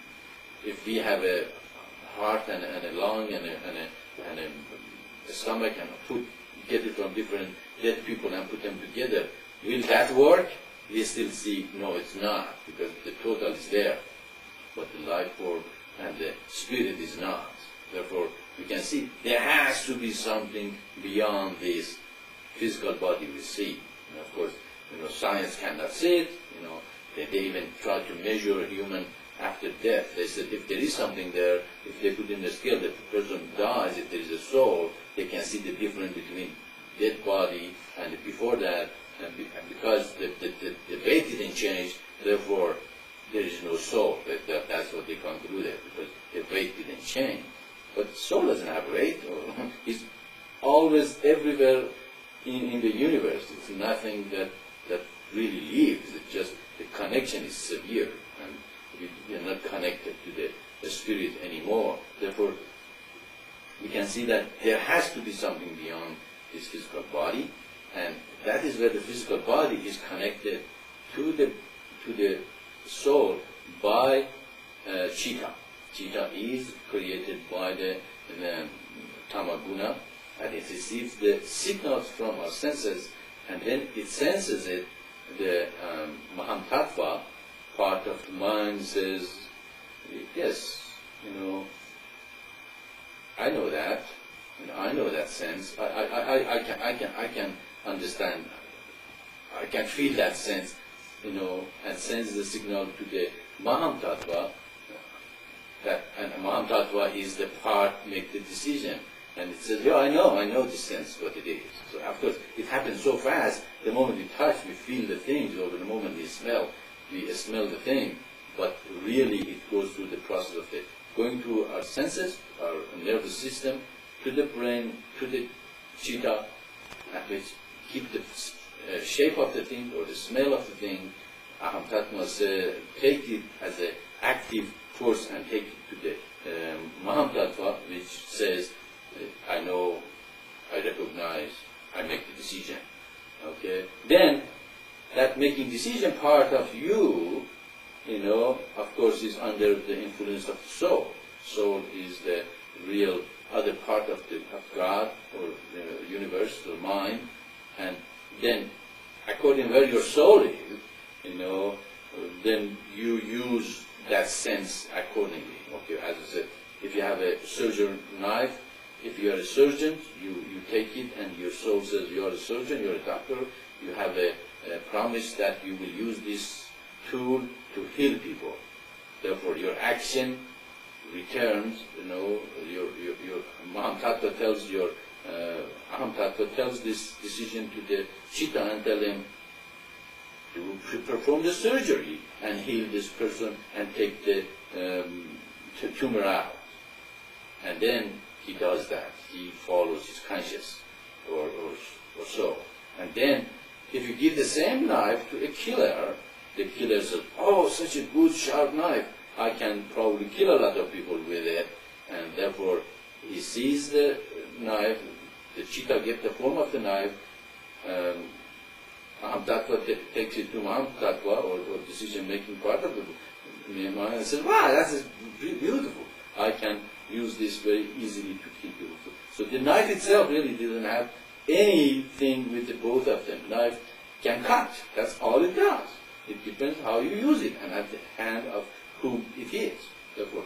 if we have a heart and, and a lung and a, and a, and a a stomach and put, get it from different dead people and put them together, will that work? We still see, no, it's not, because the total is there, but the life form and the spirit is not. Therefore, we can see there has to be something beyond this physical body we see. And of course, you know, science cannot see it. You know, they, they even try to measure a human after death. They said if there is something there, if they put in the scale that the person dies, if there is a soul, they can see the difference between dead body and before that, and, be, and because the, the, the, the weight didn't change, therefore there is no soul. That, that, that's what they concluded, because the weight didn't change. but soul doesn't have weight. Or it's always everywhere in, in the universe. It's nothing that, that really lives. It's just the connection is severe, and we, we are not connected to the, the spirit anymore. Therefore, we can see that there has to be something beyond this physical body, and that is where the physical body is connected to the to the soul by uh, chitta. Chitta is created by the, the tamaguna, and it receives the signals from our senses, and then it senses it. The um, Maham Tattva, part of the mind, says, yes, you know, I know that, you know, I know that sense. I, I, I, I can, I can, I can understand. I can feel that sense, you know, and sends the signal to the Maham Tattva. That and Maham Tattva is the part make the decision, and it says, yeah, I know, I know the sense what it is. So of course, it happens so fast. The moment we touch, we feel the things, or the moment we smell, we smell the thing. But really, it goes through the process of it, going through our senses, our nervous system, to the brain, to the chitta, which keep the uh, shape of the thing or the smell of the thing. Aham Tattva says, take it as an active force and take it to the um, Maham Tattva, which says, I know, I recognize, I make the decision. Okay? Then, that making decision part of you, you know, of course, is under the influence of the soul. Soul is the real other part of the of God or the universe or mind, and then, according where your soul is, you know, then you use that sense accordingly. Okay, as I said, if you have a surgeon knife, if you are a surgeon, you, you take it and your soul says you are a surgeon, you are a doctor, you have a, a promise that you will use this tool to heal people. Therefore, your action returns, you know, your, your, your Maham Tattva tells your, uh, Aham Tattva tells this decision to the Chitta and tell them to perform the surgery and heal this person and take the um, tumor out. And then he does that. He follows his conscience, or, or, or so. And then, if you give the same knife to a killer, the killer says, oh, such a good sharp knife, I can probably kill a lot of people with it. And therefore, he sees the knife, the Chitta gets the form of the knife, um, Maham Tattva takes it to Maham Tattva, or, or decision-making part of the mind, and says, wow, that's beautiful. I can use this very easily to kill people. So the knife itself really doesn't have anything with the both of them. Knife can cut. That's all it does. It depends how you use it and at the hand of whom it is. Therefore,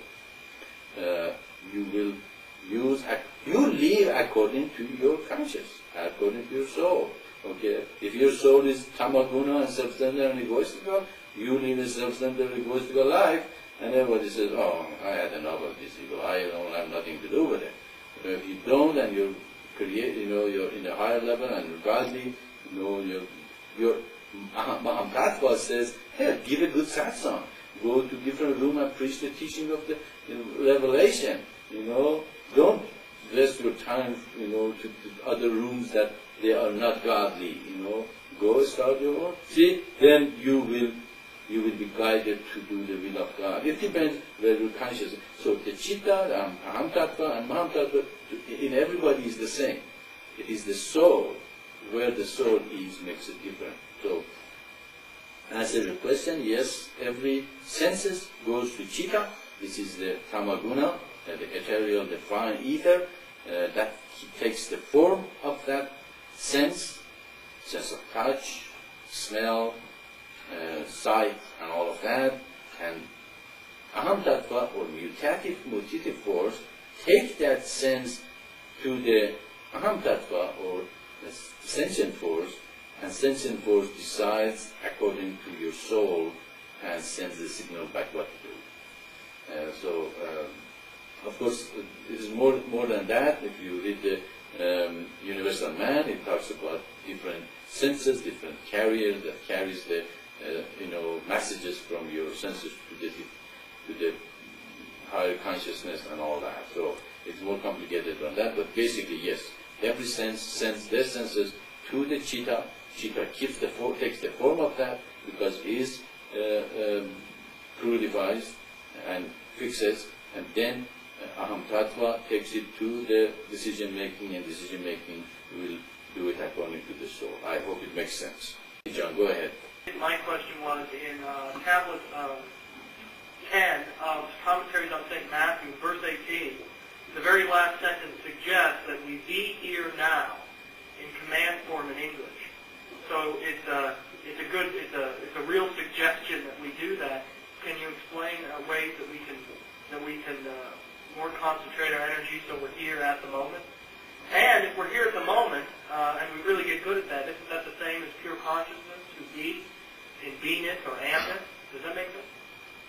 uh, you will use, you live according to your conscience, according to your soul. Okay, if your soul is tamaguna and self-centered and egoistical, you live a self-centered and egoistical life, and everybody says, oh, I had enough of this ego, I don't have nothing to do with it. But if you don't, and you create, you know, you're in a higher level and you're godly, you know, you're, you're Maham Tattva says, hey, give a good satsang, go to different room and preach the teaching of the you know, revelation, you know, don't waste your time, you know, to, to other rooms that they are not godly, you know, go start your own. See, then you will you will be guided to do the will of God. It depends where your conscious. So the Chitta, um, Aham Tattva and Maham Tattva, in everybody is the same. It is the soul, where the soul is makes it different. So, answer your question, yes, every senses goes to Chitta. This is the Tamaguna, uh, the ethereal, the fine ether, uh, that takes the form of that sense, sense of touch, smell, uh, sight, and all of that. And Aham Tattva, or mutative, mutative force, take that sense to the Aham Tattva, or the sentient force, and sentient force decides according to your soul and sends the signal back what to do. Uh, so, um, of course, it is more, more than that. If you read the Um, Universal Man, it talks about different senses, different carriers that carries the, uh, you know, messages from your senses to the to the higher consciousness and all that. So it's more complicated than that, but basically, yes. Every sense sends their senses to the cheetah. Cheetah keeps the form, takes the form of that because it is uh, um, purifies and fixes, and then uh, Aham Tattva takes it to the decision making, and decision making will do it according to the soul. I hope it makes sense. John, go ahead. My question was in uh, tablet uh, ten of Commentaries on Saint Matthew, verse eighteen. The very last sentence suggests that we be here now in command form in English. So it's a, it's a good, it's a, it's a real suggestion that we do that. Can you explain uh, ways that we can, that we can uh, more concentrate our energy so we're here at the moment? And if we're here at the moment, uh, and we really get good at that, isn't that the same as pure consciousness, to be, in beingness or amness? Does that make sense?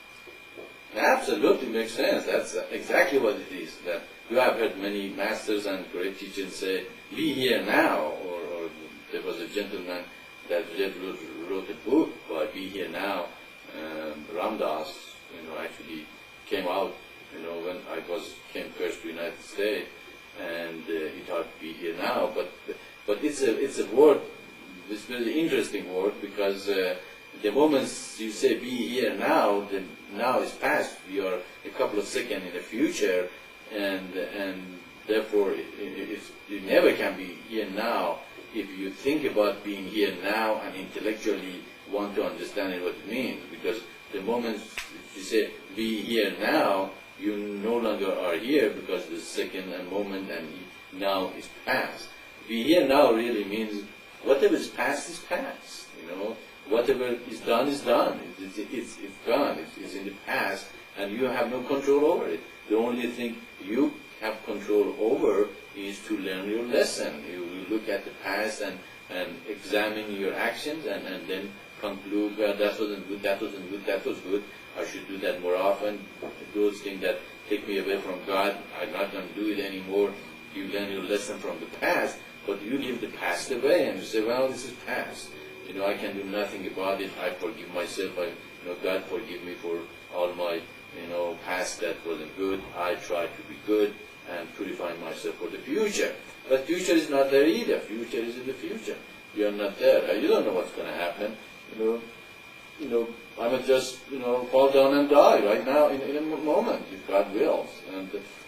Absolutely makes sense. That's exactly what it is. That you have heard many masters and great teachers say, "Be here now." Or, or there was a gentleman that wrote, wrote a book by "Be Here Now." Um, Ram Dass, you know, actually came out, you know, when I was came first to the United States, and uh, he taught "Be Here Now." But but it's a it's a word, it's a very interesting word because. Uh, The moment you say "be here now," then now is past. We are a couple of seconds in the future, and and therefore it, it, it's, you never can be here now if you think about being here now and intellectually want to understand what it means. Because the moment you say "be here now," you no longer are here because the second and moment and now is past. "Be here now" really means whatever is past is past. You know. Whatever is done is done. It's, it's, it's, it's gone. It's, it's in the past, and you have no control over it. The only thing you have control over is to learn your lesson. You, you look at the past and, and examine your actions, and, and then conclude, well, that wasn't good, that wasn't good, that was good. I should do that more often. Those things that take me away from God, I'm not going to do it anymore. You learn your lesson from the past, but you leave the past away, and you say, well, this is past. You know, I can do nothing about it. I forgive myself. I, you know, God forgive me for all my, you know, past that wasn't good. I try to be good and purify myself for the future. But future is not there either. Future is in the future. You are not there. You don't know what's going to happen. You know, you know, I might just, you know, fall down and die right now in, in a moment if God wills. And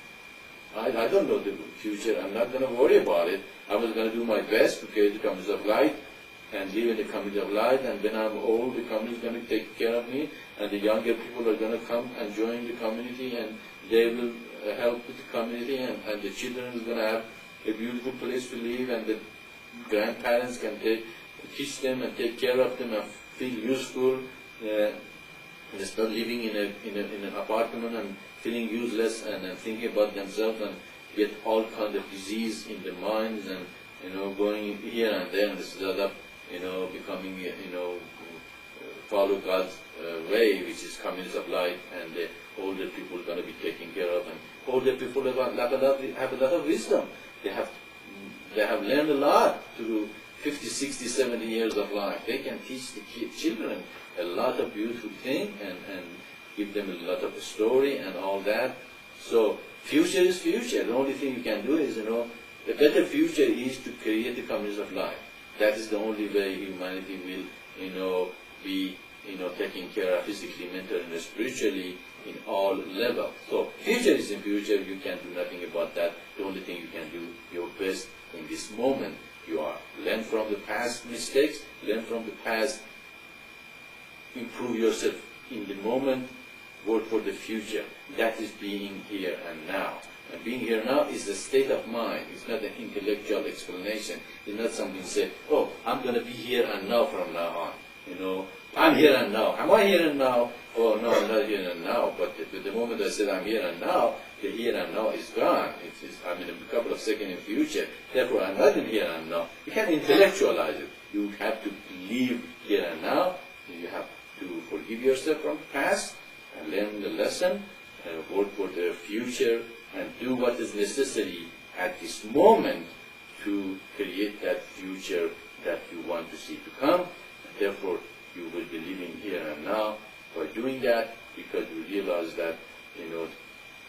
uh, I, I don't know the future. I'm not going to worry about it. I was going to do my best to create the community of light and live in the community of light, and when I'm old, the community is going to take care of me, and the younger people are going to come and join the community, and they will uh, help with the community, and, and the children is going to have a beautiful place to live, and the grandparents can take, teach them and take care of them and feel useful. Uh, Instead of living in a, in a in an apartment and feeling useless and, and thinking about themselves and get all kind of disease in their minds and, you know, going here and there instead of, you know, becoming, you know, follow God's uh, way, which is communities of light, and the older people are going to be taken care of. And older people have a lot, have a lot of wisdom. They have, they have learned a lot through fifty, sixty, seventy years of life. They can teach the children a lot of beautiful things and, and give them a lot of story and all that. So future is future. The only thing you can do is, you know, the better future is to create the communities of life. That is the only way humanity will, you know, be, you know, taken care of physically, mentally, and spiritually in all levels. So future is in future. You can do nothing about that. The only thing you can do your best in this moment. You are learn from the past mistakes, learn from the past, improve yourself in the moment, work for the future. That is being here and now. And being here now is a state of mind. It's not an intellectual explanation. It's not something say, oh, I'm going to be here and now from now on. You know, I'm here and now. Am I here and now? Oh, no, I'm not here and now. But the, the moment I said I'm here and now, the here and now is gone. It's, it's, I'm in a couple of seconds in the future. Therefore, I'm not in here and now. You can't intellectualize it. You have to live here and now. You have to forgive yourself from the past and learn the lesson and work for the future and do what is necessary at this moment to create that future that you want to see to come. And therefore, you will be living here and now by doing that, because you realize that, you know,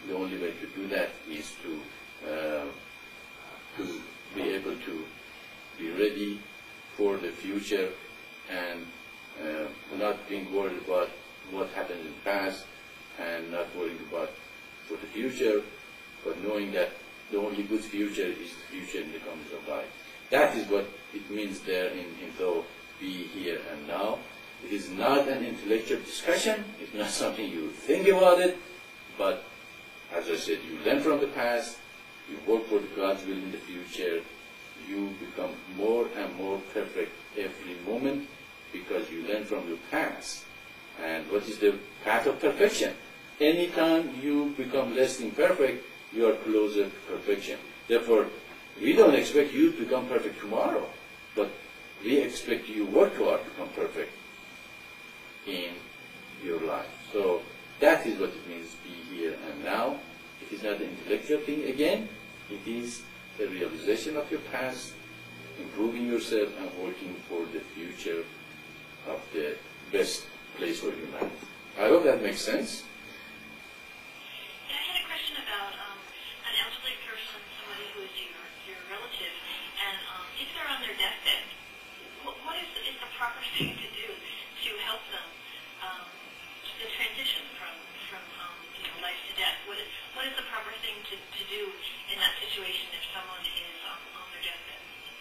the only way to do that is to uh, to be able to be ready for the future and uh, not being worried about what happened in the past and not worrying about for the future, but knowing that the only good future is the future in the coming of life. That is what it means there in, in the be here and now. It is not an intellectual discussion, it's not something you think about it, but as I said, you learn from the past, you work for God's will in the future, you become more and more perfect every moment because you learn from your past. And what is the path of perfection? Anytime you become less than perfect, you are closer to perfection. Therefore, we don't expect you to become perfect tomorrow, but we expect you work hard to become perfect in your life. So that is what it means be here and now. It is not an intellectual thing again, it is the realization of your past, improving yourself and working for the future of the best place for humanity. I hope that makes sense. Yeah, I had a question about um, an elderly person, somebody who is your, your relative, and um, if they're on their deathbed, what, what is, the, is the proper thing to do to help them, um, the transition from, from um, you know, life to death? What is, what is the proper thing to, to do in that situation if someone is um, on their deathbed?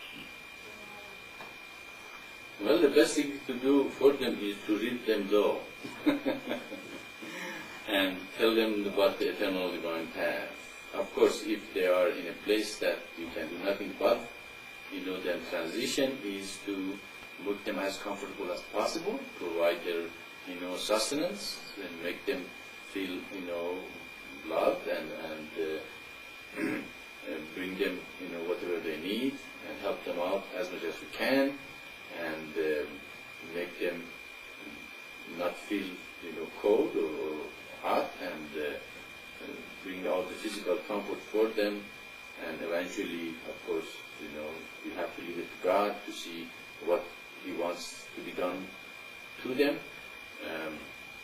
Well, the best thing to do for them is to read them though and tell them about the eternal divine path. Of course, if they are in a place that you can do nothing but, you know, then transition is to make them as comfortable as possible, provide their, you know, sustenance, and make them feel, you know, loved, and, and uh, and bring them, you know, whatever they need, and help them out as much as we can, and uh, make them not feel, you know, cold or, or hot, and uh, uh, bring all the physical comfort for them, and eventually, of course, you know, you have to leave it to God to see what He wants to be done to them. Um,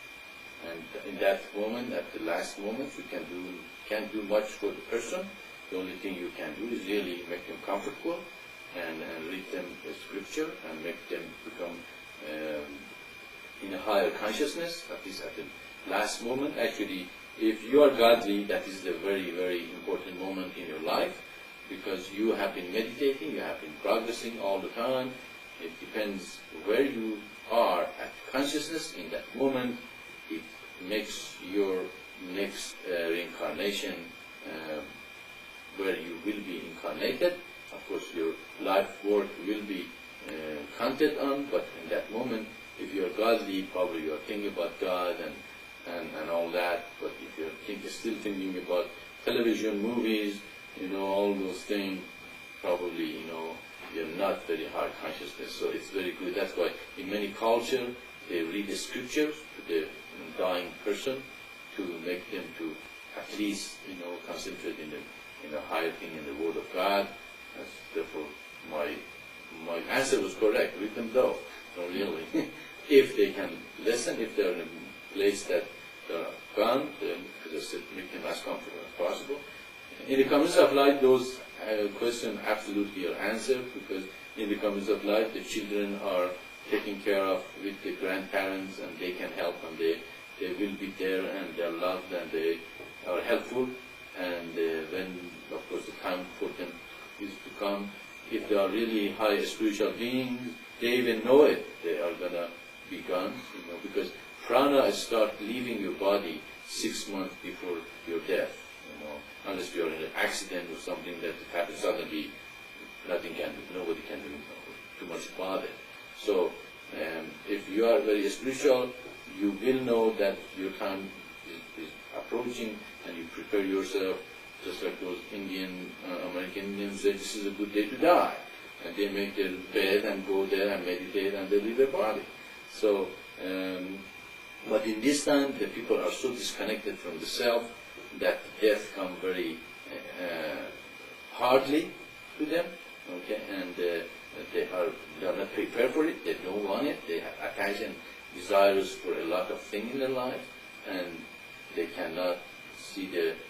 and in that moment, at the last moment, you can do can't do much for the person. The only thing you can do is really make them comfortable, and, and read them the scripture, and make them become um, in a higher consciousness, at least at the last moment. Actually, if you are godly, that is the very, very important moment in your life, because you have been meditating, you have been progressing all the time. It depends where you are at consciousness in that moment. It makes your next uh, reincarnation uh, where you will be incarnated. Of course, your life work will be uh, counted on, but in that moment, if you are godly, probably you are thinking about God and, and, and all that. But if you're think, still thinking about television, movies, you know, all those things, probably, you know, you're not very high consciousness. So it's very good. That's why in many cultures, they read the scriptures to the dying person to make them to at least, you know, concentrate in the in a higher thing in the Word of God. That's, therefore, my my answer was correct. Read them though, no, really. If they can listen, if they're in a place that they're gone, then, as I said, make them as comfortable as possible. In the community of life, those uh, questions absolutely are answered, because in the community of life, the children are taken care of with the grandparents, and they can help, and they, they will be there, and they're loved, and they are helpful. And uh, when, of course, the time for them is to come, if they are really high spiritual beings, they even know it. They are going to be gone, you know, because prana starts leaving your body six months before your death, you know, unless you are in an accident or something that happens suddenly. Nothing can do, nobody can do too much about it. So, um, if you are very spiritual, you will know that your time is, is approaching, and you prepare yourself, just like those Indian, uh, American Indians say, this is a good day to die. And they make their bed and go there and meditate, and they leave their body. So, um, but in this time, the people are so disconnected from the self that death comes very uh, hardly to them, okay, and uh, they are they are not prepared for it. They don't want it. They have attachment, desires for a lot of things in their life, and they cannot see the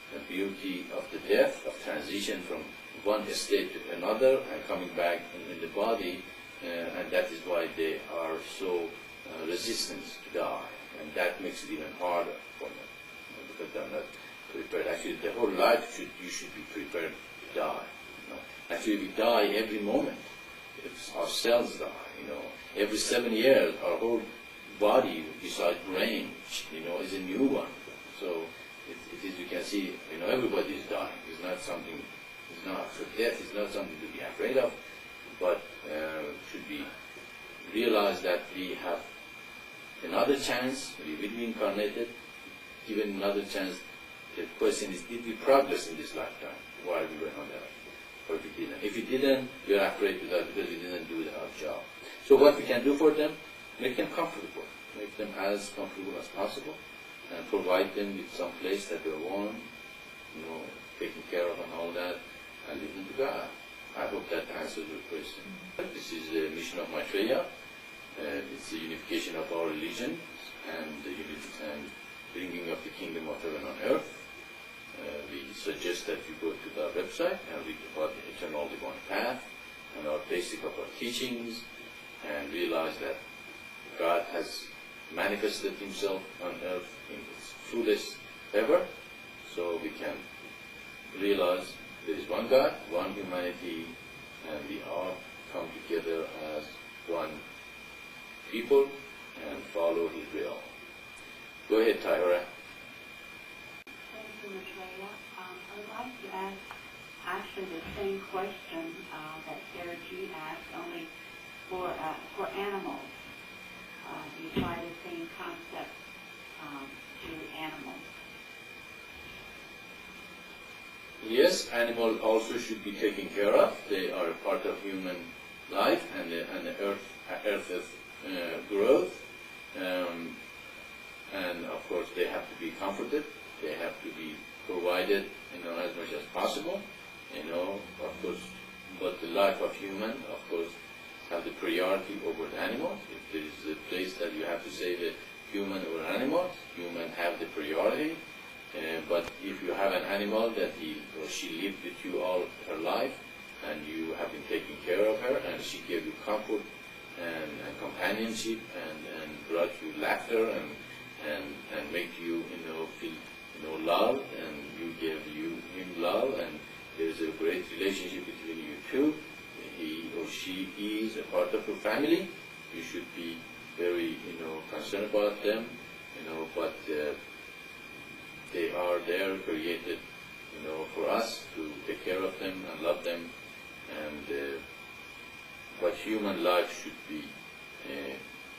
the beauty of the death, of transition from one state to another and coming back in, in the body, uh, and that is why they are so uh, resistant to die, and that makes it even harder for them, you know, because they're not prepared. Actually, the whole life should you should be prepared to die. You know? Actually, we die every moment. If our cells die, you know, every seven years, our whole body, besides brain, you know, is a new one. So it, it is, you can see, you know, everybody is dying. It's not something, it's not, so death is not something to be afraid of, but uh, should be realize that we have another chance, we will be incarnated, given another chance. The question is, did we progress in this lifetime while we were on earth? Or if we didn't. If we didn't, we are afraid to die because we didn't do our job. So what we can do for them, make them comfortable, make them as comfortable as possible, and provide them with some place that they're warm, you know, taken care of and all that, and lead them to God. I hope that answers your question. This is the mission of Maitreya. Uh, it's the unification of our religion and the unity and bringing of the kingdom of heaven on earth. Uh, we suggest that you go to our website and read about the Eternal Divine Path and our basic of our teachings, and realize that God has manifested Himself on earth in its fullest ever, so we can realize there is one God, one humanity, and we all come together as one people and follow His will. Go ahead, Tahira. Thank you, Maitreya. Um, I would like to ask actually the same question uh, that Sarah G asked, only for uh, for animals. Uh, you apply the same concept um, to animals. Yes, animals also should be taken care of. They are a part of human life and the, and the earth, earth's uh, growth. Um, and of course, they have to be comforted. They have to be provided, you know, as much as possible. You know, of course, but the life of human, of course, have the priority over the animals. If there is a place that you have to say the human or animals, human have the priority. Uh, but if you have an animal that he or she lived with you all her life, and you have been taking care of her, and she gave you comfort and, and companionship, and, and brought you laughter, and and and make you you know feel you know love, and you gave you him love, and there's a great relationship between you two. He or she is a part of your family. You should be very you know concerned about them, you know, but. Uh, They are there, created, you know, for us to take care of them and love them, and uh, but human life should be uh,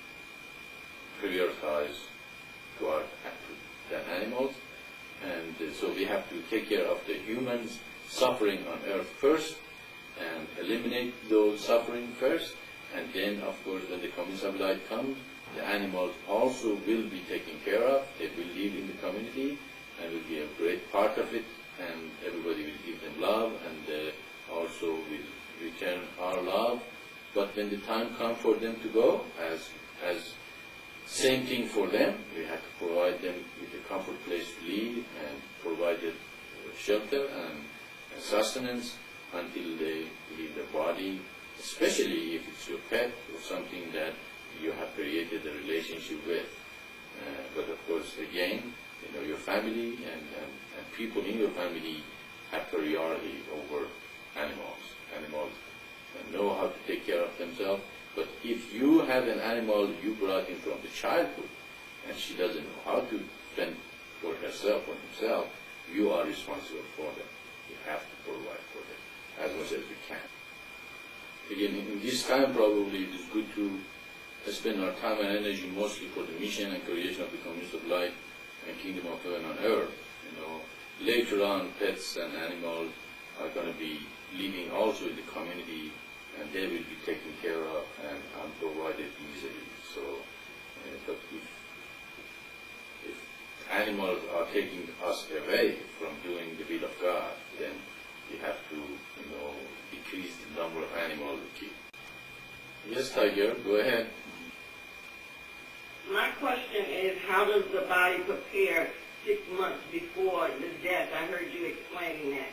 prioritized to our than animals, and uh, so we have to take care of the humans suffering on earth first, and eliminate those suffering first, and then, of course, when the community of light comes, the animals also will be taken care of. They will live in the community and will be a great part of it, and everybody will give them love, and uh, also will return our love. But when the time comes for them to go, as as same thing for them, we have to provide them with a comfort place to live, and provide them shelter and, and sustenance until they leave the body, especially if it's your pet or something that you have created a relationship with. Uh, but of course, again, you know, your family and, and, and people in your family have priority over animals. Animals know how to take care of themselves, but if you have an animal you brought in from the childhood, and she doesn't know how to fend for herself or himself, you are responsible for them. You have to provide for them as much as you can. Again, in this time, probably it is good to spend our time and energy mostly for the mission and creation of the community of light and kingdom of heaven on earth. You know, later on, pets and animals are going to be living also in the community, and they will be taken care of and, and provided easily. So, uh, but if, if animals are taking us away from doing the will of God, then we have to, you know, decrease the number of animals we keep. Yes, Tiger, go ahead. My question is, how does the body prepare six months before the death. I heard you explaining that.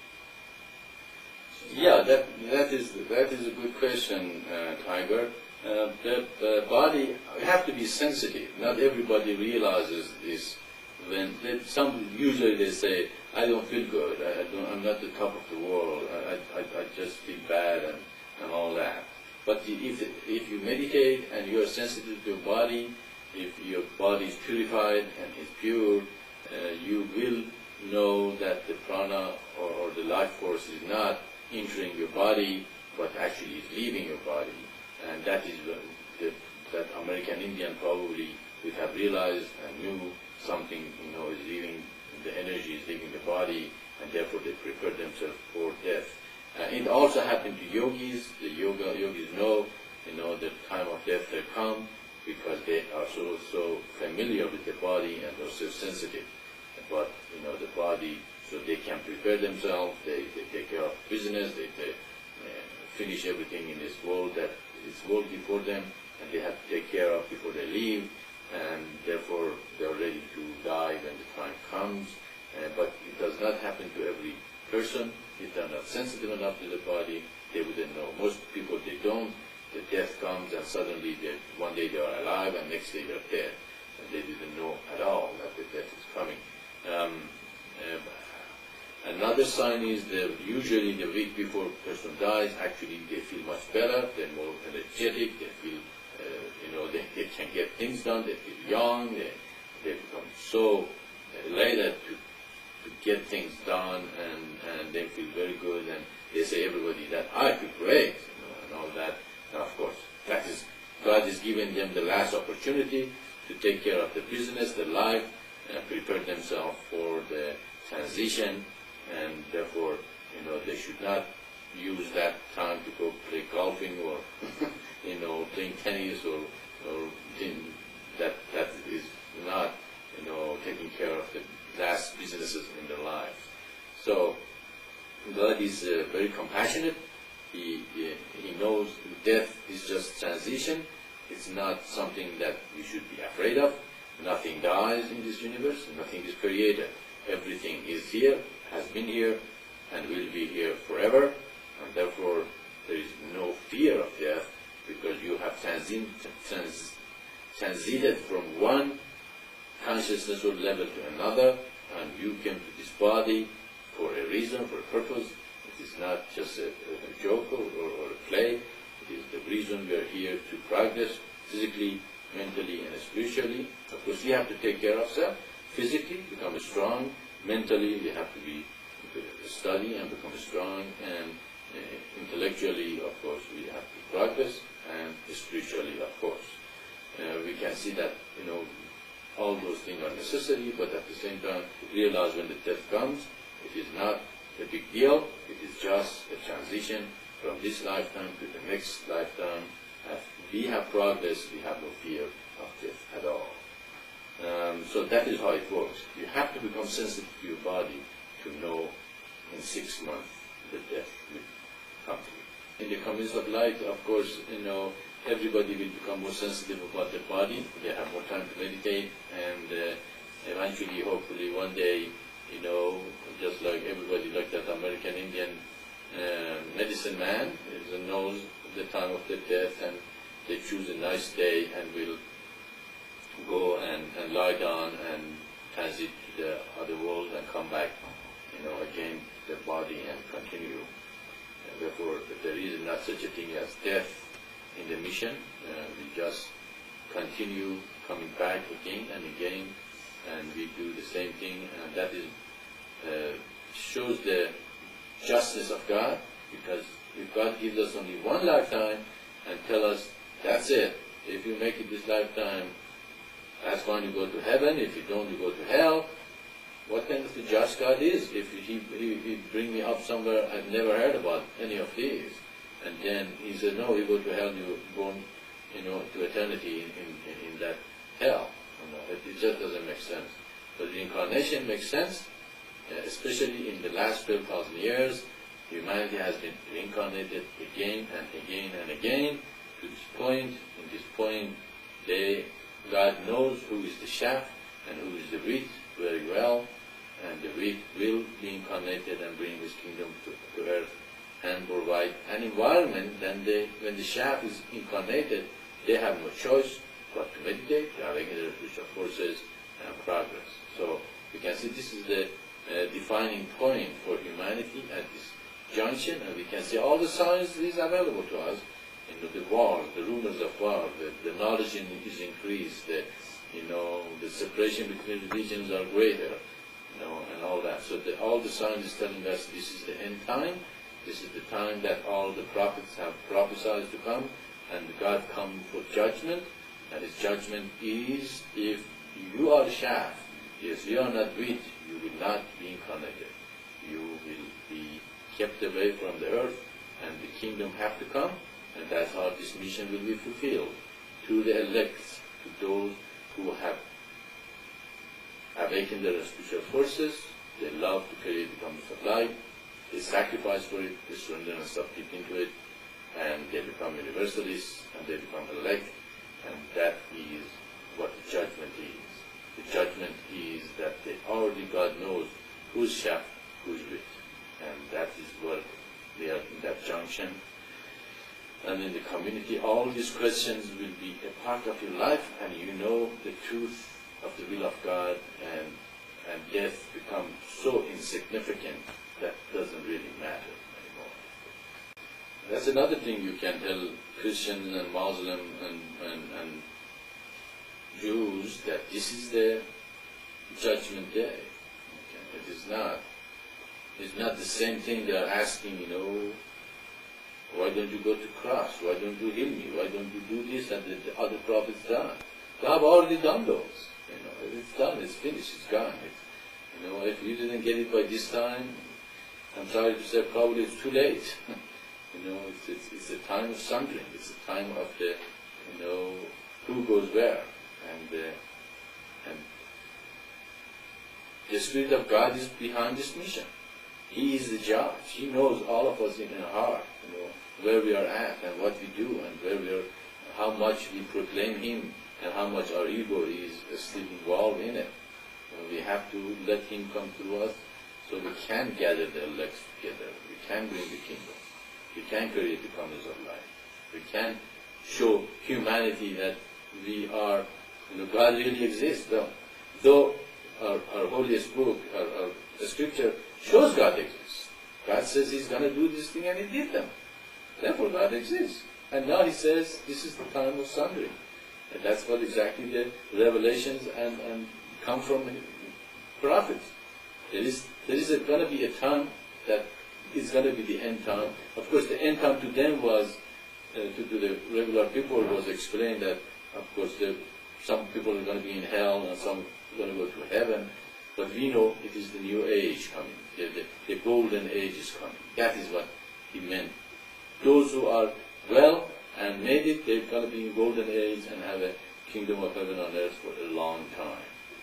Yeah, that that is that is a good question, uh, Tiger. Uh, the, the body, we have to be sensitive. Not everybody realizes this. When they, some usually they say, "I don't feel good. I, I don't, I'm not the top of the world. I, I, I just feel bad and, and all that." But if if you meditate and you are sensitive to your body, if your body is purified and is pure, uh, you will know that the prana or, or the life force is not entering your body, but actually is leaving your body. And that is the, the, that American Indian probably would have realized and knew something, you know, is leaving, the energy is leaving the body, and therefore they prepare themselves for death. Uh, it also happened to yogis. The yoga yogis know, you know, the time of death will come because they are so so familiar with the body and are so sensitive. But you know, the body, so they can prepare themselves. They, they take care of business. They, they uh, finish everything in this world that is world before them, and they have to take care of before they leave. And therefore, they are ready to die when the time comes. Uh, but it does not happen to every person. If they are not sensitive enough to the body, they wouldn't know. Most people, they don't. The death comes and suddenly they, one day they are alive and next day they are dead. And they didn't know at all that the death is coming. Um, uh, another sign is that usually the week before a person dies, actually they feel much better, they're more energetic, they feel, uh, you know, they, they can get things done, they feel young, they, they become so elated to to get things done, and, and they feel very good, and they say everybody that I feel great, you know, and all that. And of course, that is, God is giving them the last opportunity to take care of the business, the life, and prepare themselves for the transition, and therefore, you know, they should not use that time to go play golfing or, you know, playing tennis or, or that that is not, you know, taking care of the last businesses in their lives. So God is uh, very compassionate. He, he he knows death is just transition. It's not something that we should be afraid of. Nothing dies in this universe. Nothing is created. Everything is here, has been here, and will be here forever. And therefore, there is no fear of death because you have transi trans transited from one consciousness or level to another, and you came to this body for a reason, for a purpose. It is not just a, a joke or, or, or a play. It is the reason we are here to progress physically, mentally, and spiritually. Of course, we have to take care of ourselves. Physically, become strong. Mentally, we have to be study and become strong. And uh, intellectually, of course, we have to progress. And spiritually, of course. Uh, we can see that, you know, all those things are necessary, but at the same time, realize when the death comes, it is not a big deal. It is just a transition from this lifetime to the next lifetime. As we have progress, we have no fear of death at all. Um, so that is how it works. You have to become sensitive to your body to know in six months the death will come to you. In the communist of light, of course, you know, everybody will become more sensitive about their body. They have more time to meditate, and uh, eventually, hopefully, one day, you know, just like everybody, like that American Indian uh, medicine man, is, knows the time of their death, and they choose a nice day and will go and, and lie down and transit to the other world and come back, you know, again, their body and continue. And therefore, there is not such a thing as death in the mission. Uh, we just continue coming back again and again, and we do the same thing, and that is uh, shows the justice of God, because if God gives us only one lifetime and tell us, that's it, if you make it this lifetime, that's when you go to heaven, if you don't, you go to hell. What kind of a just God is if he, he, he bring me up somewhere I've never heard about any of these? And then he said, no, you go to hell, you're born, you know, to eternity in, in, in that hell. You know, it, it just doesn't make sense. But reincarnation makes sense, uh, especially in the last twelve thousand years. Humanity has been reincarnated again and again and again to this point. In this point, they, God knows who is the shaft and who is the wheat, very well, and the wheat will be incarnated and bring his kingdom to, to earth and provide an environment. Then they, when the shaft is incarnated, they have no choice but to meditate, to awaken their spiritual forces and progress. So we can see this is the uh, defining point for humanity at this junction, and we can see all the science is available to us. You know, the war, the rumors of war, the, the knowledge in, is increased, the, you know, the separation between religions are greater, you know, and all that. So the, all the science is telling us this is the end time. This is the time that all the prophets have prophesied to come, and God come for judgment. And his judgment is, if you are the shaft, yes, you are not wheat, you will not be incarnated. You will be kept away from the earth, and the kingdom have to come, and that's how this mission will be fulfilled. To the elect, to those who have awakened their spiritual forces, they love to create the promise of life, they sacrifice for it, they surrender and submit into it, and they become universalists, and they become elect, and that is what the judgment is. The judgment is that they already, God knows who's shaft, who's wheat, and that is what they are in that junction. And in the community, all these questions will be a part of your life, and you know the truth of the will of God, and and death becomes so insignificant that doesn't really matter anymore. That's another thing you can tell Christians and Muslims and, and, and Jews, that this is the judgment day. Okay? It is not. It's not the same thing they are asking, you know, why don't you go to cross? Why don't you heal me? Why don't you do this and the other prophets done? They have already done those. You know, it's done, it's finished, it's gone. It's, you know, if you didn't get it by this time, I'm sorry to say, probably it's too late. You know, it's, it's, it's a time of sundering. It's a time of the, you know, who goes where. And, uh, and the Spirit of God is behind this mission. He is the judge. He knows all of us in our heart, you know, where we are at and what we do and where we are, how much we proclaim Him and how much our ego is still involved in it. You know, we have to let Him come through us so we can gather the elect together. We can bring the kingdom. We can create the promise of life. We can show humanity that we are, you know, God really exists. Though, though our, our holiest book, our, our scripture shows God exists. God says He's going to do this thing, and He did them. Therefore God exists. And now He says this is the time of sundering. And that's what exactly the revelations and, and come from the prophets. There is, there is going to be a time that is going to be the end time. Of course, the end time to them was, uh, to, to the regular people was explained that, of course, the, some people are going to be in hell and some are going to go to heaven. But we know it is the new age coming. The, the, the golden age is coming. That is what He meant. Those who are well and made it, they're going to be in golden age and have a kingdom of heaven on earth for a long time.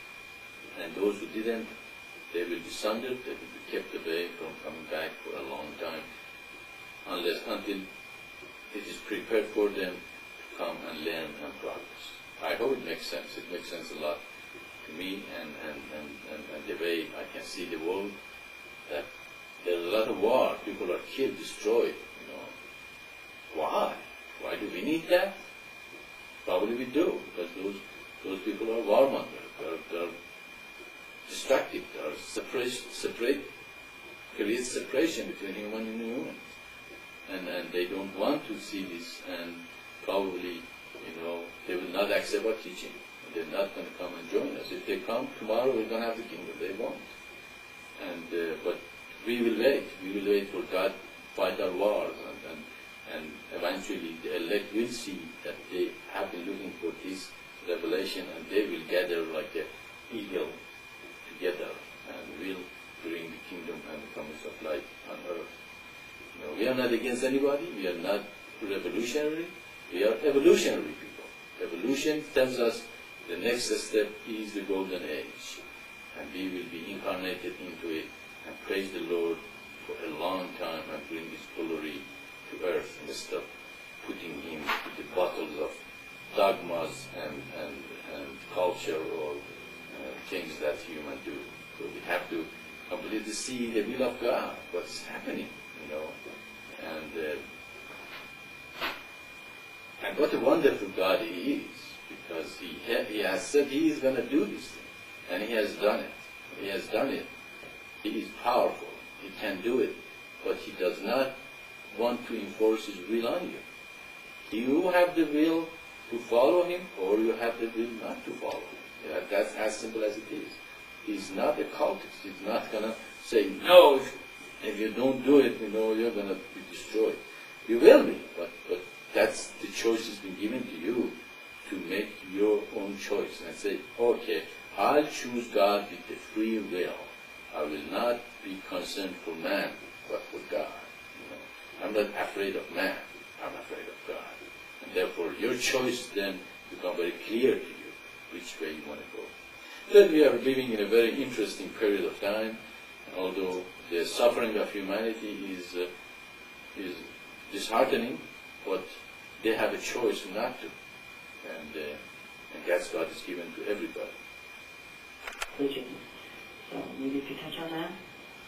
And those who didn't, they will be sundered, they will be kept away from coming back for a long time, unless until it is prepared for them to come and learn and progress. I hope it makes sense. It makes sense a lot to me, and, and, and, and, and the way I can see the world, that there's a lot of war, people are killed, destroyed, you know. Why? Why do we need that? Probably we do, because those those people are warmongers, they're, they're destructive, they're separation, separate, create separation between human and human. And, and they don't want to see this, and probably, you know, they will not accept our teaching. They're not going to come and join us. If they come, tomorrow we're going to have the kingdom. They won't. And, uh, but we will wait. We will wait for God to fight our wars, and, and, and eventually the elect will see that they have been looking for this revelation, and they will gather like an eagle together, and will bring the kingdom and the promise of life on earth. You know, we are not against anybody. We are not revolutionary. We are evolutionary people. Evolution tells us the next step is the golden age, and we will be incarnated into it and praise the Lord for a long time and bring His glory to earth instead of putting Him to the bottles of dogmas and, and, and culture or uh, things that human do. So we have to completely see the will of God, what's happening, you know, and uh, and what a wonderful God He is, because He ha- He has said He is going to do this thing, and He has done it. He has done it. He is powerful. He can do it, but He does not want to enforce His will on you. You have the will to follow Him, or you have the will not to follow Him. Yeah, that's as simple as it is. He's not a cultist. He's not going to say, no, if, if you don't do it, you know, you're going to be destroyed. You will be, but, but that's the choice has been given to you to make your own choice and say, okay, I'll choose God with the free will. I will not be concerned for man, but for God. You know, I'm not afraid of man. I'm afraid of God. And therefore, your choice then becomes very clear to you which way you want to go. Then we are living in a very interesting period of time, although the suffering of humanity is uh, is disheartening, but they have a choice not to, and uh, and that's God is given to everybody. Religion. So maybe if you touch on that.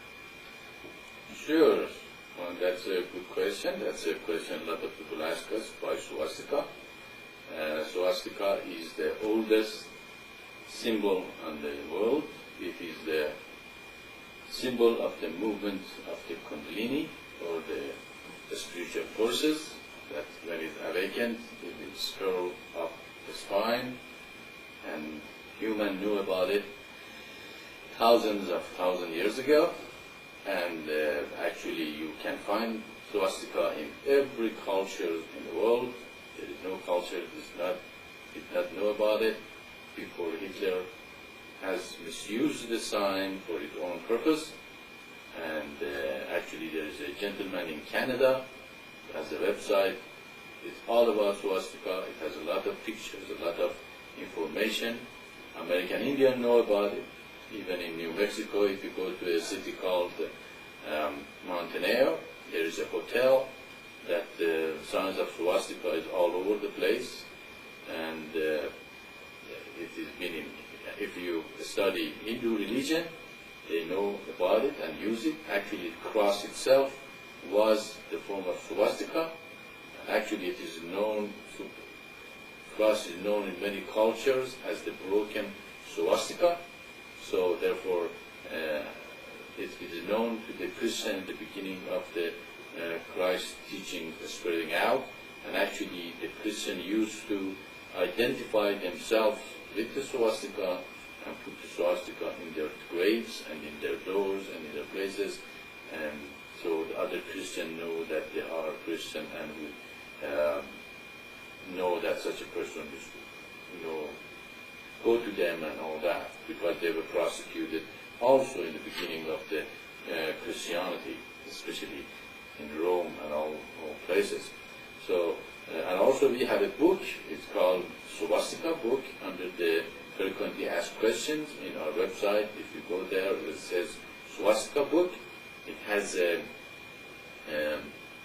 Sure. Well, that's a good question. That's a question a lot of people ask us. Why swastika? Uh, swastika is the oldest symbol in the world. It is the symbol of the movement of the Kundalini, or the, the spiritual forces, that when it awakened, it will swirl up the spine, and human knew about it thousands of thousand years ago. And uh, actually you can find swastika in every culture in the world. There is no culture that does not, did not know about it before Hitler has misused the sign for its own purpose. And uh, actually there is a gentleman in Canada who has a website. It's all about swastika. It has a lot of pictures, a lot of information. American Indians know about it. Even in New Mexico, if you go to a city called um, Montaneo, there is a hotel that the uh, signs of swastika is all over the place, and uh, it is been in, if you study Hindu religion, they know about it and use it. Actually, the cross itself was the form of swastika. Actually, it is known, cross is known in many cultures as the broken swastika. So therefore, uh, it, it is known to the Christian at the beginning of the uh, Christ teaching spreading out, and actually the Christian used to identify themselves with the swastika and put the swastika in their graves and in their doors and in their places, and so the other Christians know that they are Christian and will uh, know that such a person is, you know, go to them and all that, because they were prosecuted also in the beginning of the uh, Christianity, especially in Rome and all, all places. So, uh, and also we have a book, it's called Swastika Book, under the frequently asked questions in our website. If you go there, it says Swastika Book. It has a um,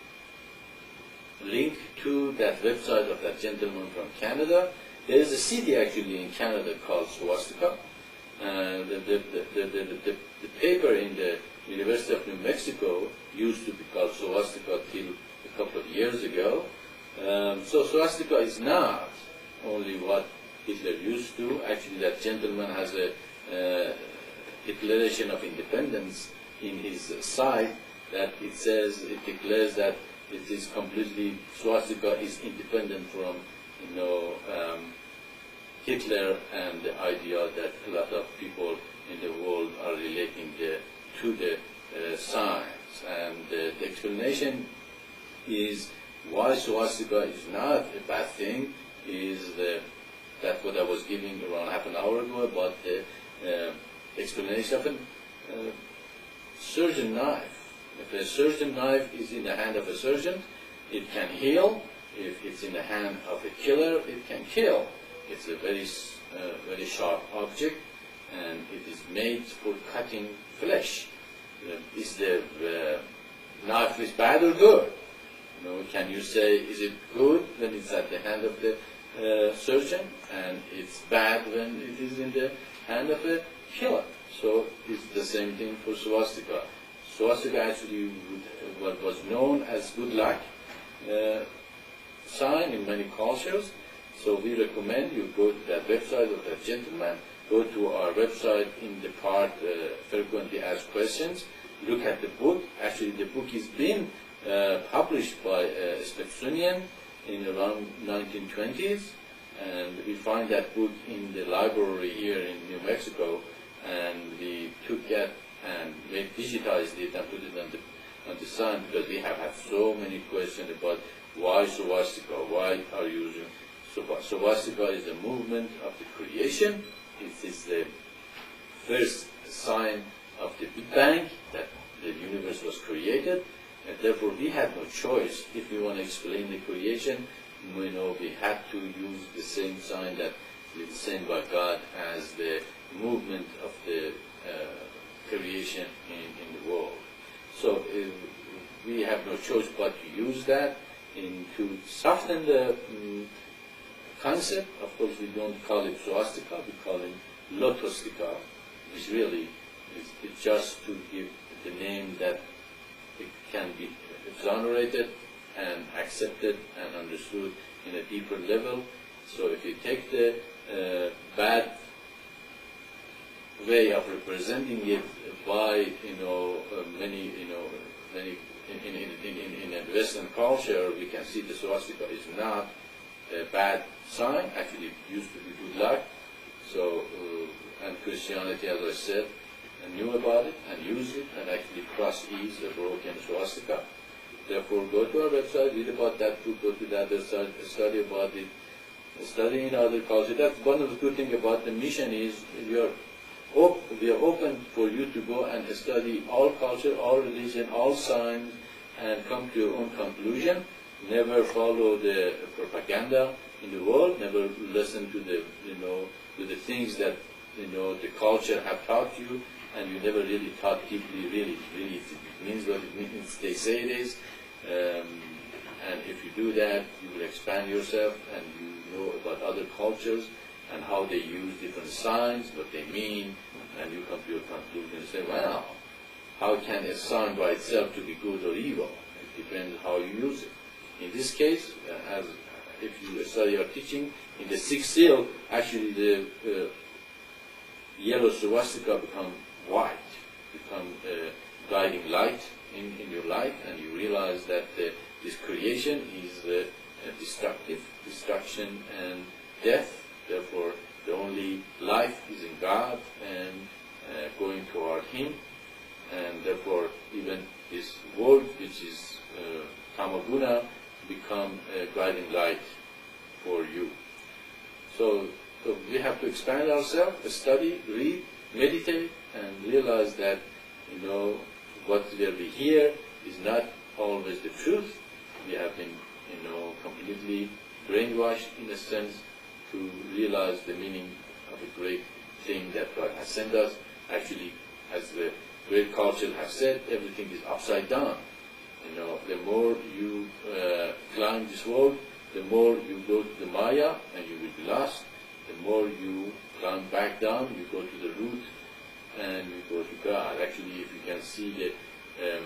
link to that website of that gentleman from Canada. There is a city actually in Canada called Swastika. Uh, the, the, the, the, the, the paper in the University of New Mexico used to be called Swastika till a couple of years ago. Um, so swastika is not only what Hitler used to. Actually, that gentleman has a uh, declaration of independence in his side that it says, it declares that it is completely, swastika is independent from, you know, um, Hitler and the idea that a lot of people in the world are relating the, to the uh, signs. And uh, the explanation is why swastika is not a bad thing is the, that what I was giving around half an hour ago about the uh, explanation of a uh, surgeon knife. If a surgeon knife is in the hand of a surgeon, it can heal. If it's in the hand of a killer, it can kill. It's a very, uh, very sharp object, and it is made for cutting flesh. Uh, is the uh, knife is bad or good? You know, can you say, is it good when it's at the hand of the uh, surgeon, and it's bad when it is in the hand of a killer. So it's the same thing for swastika. Swastika actually would, what was known as good luck uh, sign in many cultures. So we recommend you go to that website of that gentleman, go to our website in the part uh, frequently asked questions, look at the book. Actually the book is being uh, published by uh, Smithsonian in around nineteen twenties, and we find that book in the library here in New Mexico, and we took that and made, digitized it and put it on the, on the sign, because we have had so many questions about why swastika, why are you using swastika. Swastika is the movement of the creation. It is the first sign of the Big Bang, that the universe was created, and therefore we had no choice. If we want to explain the creation, we know we had to use the same sign that is sent by God as the movement of the uh, creation in, in the world. So uh, we have no choice but to use that in, to soften the um, concept. Of course, we don't call it swastika, we call it lotostika, which really is, is just to give the name that it can be exonerated and accepted and understood in a deeper level. So if you take the uh, bad way of representing it by, you know, uh, many, you know, many in, in, in, in, in a Western culture, we can see the swastika is not a bad sign. Actually, it used to be good luck. So, uh, and Christianity, as I said, knew about it and used it, and actually cross is a broken swastika. Therefore, go to our website, read about that book, go to that website, study about it, study in other cultures. That's one of the good things about the mission is we are, op we are open for you to go and study all culture, all religion, all signs, and come to your own conclusion. Never follow the propaganda in the world. Never listen to the, you know, to the things that, you know, the culture have taught you, and you never really thought deeply, really, really, if it means what it means, they say it is. Um, and if you do that, you will expand yourself, and you know about other cultures and how they use different signs, what they mean, and you come to your conclusion and say, well, how can a sign by itself to be good or evil? It depends how you use it. In this case, uh, as if you study our teaching, in the sixth seal, actually the uh, yellow swastika become white, become uh, guiding light in, in your life, and you realize that uh, this creation is uh, destructive, destruction and death. Therefore, the only life is in God and uh, going toward Him, and therefore even this world, which is uh, Tamaguna, become a guiding light for you. So, so we have to expand ourselves, study, read, meditate, and realize that, you know, what we hear is not always the truth. We have been, you know, completely brainwashed in a sense to realize the meaning of a great thing that God has sent us. Actually, as the great culture has said, everything is upside down. You know, the more you uh, climb this world, the more you go to the Maya and you will be lost. The more you climb back down, you go to the root and you go to God. Actually, if you can see the um,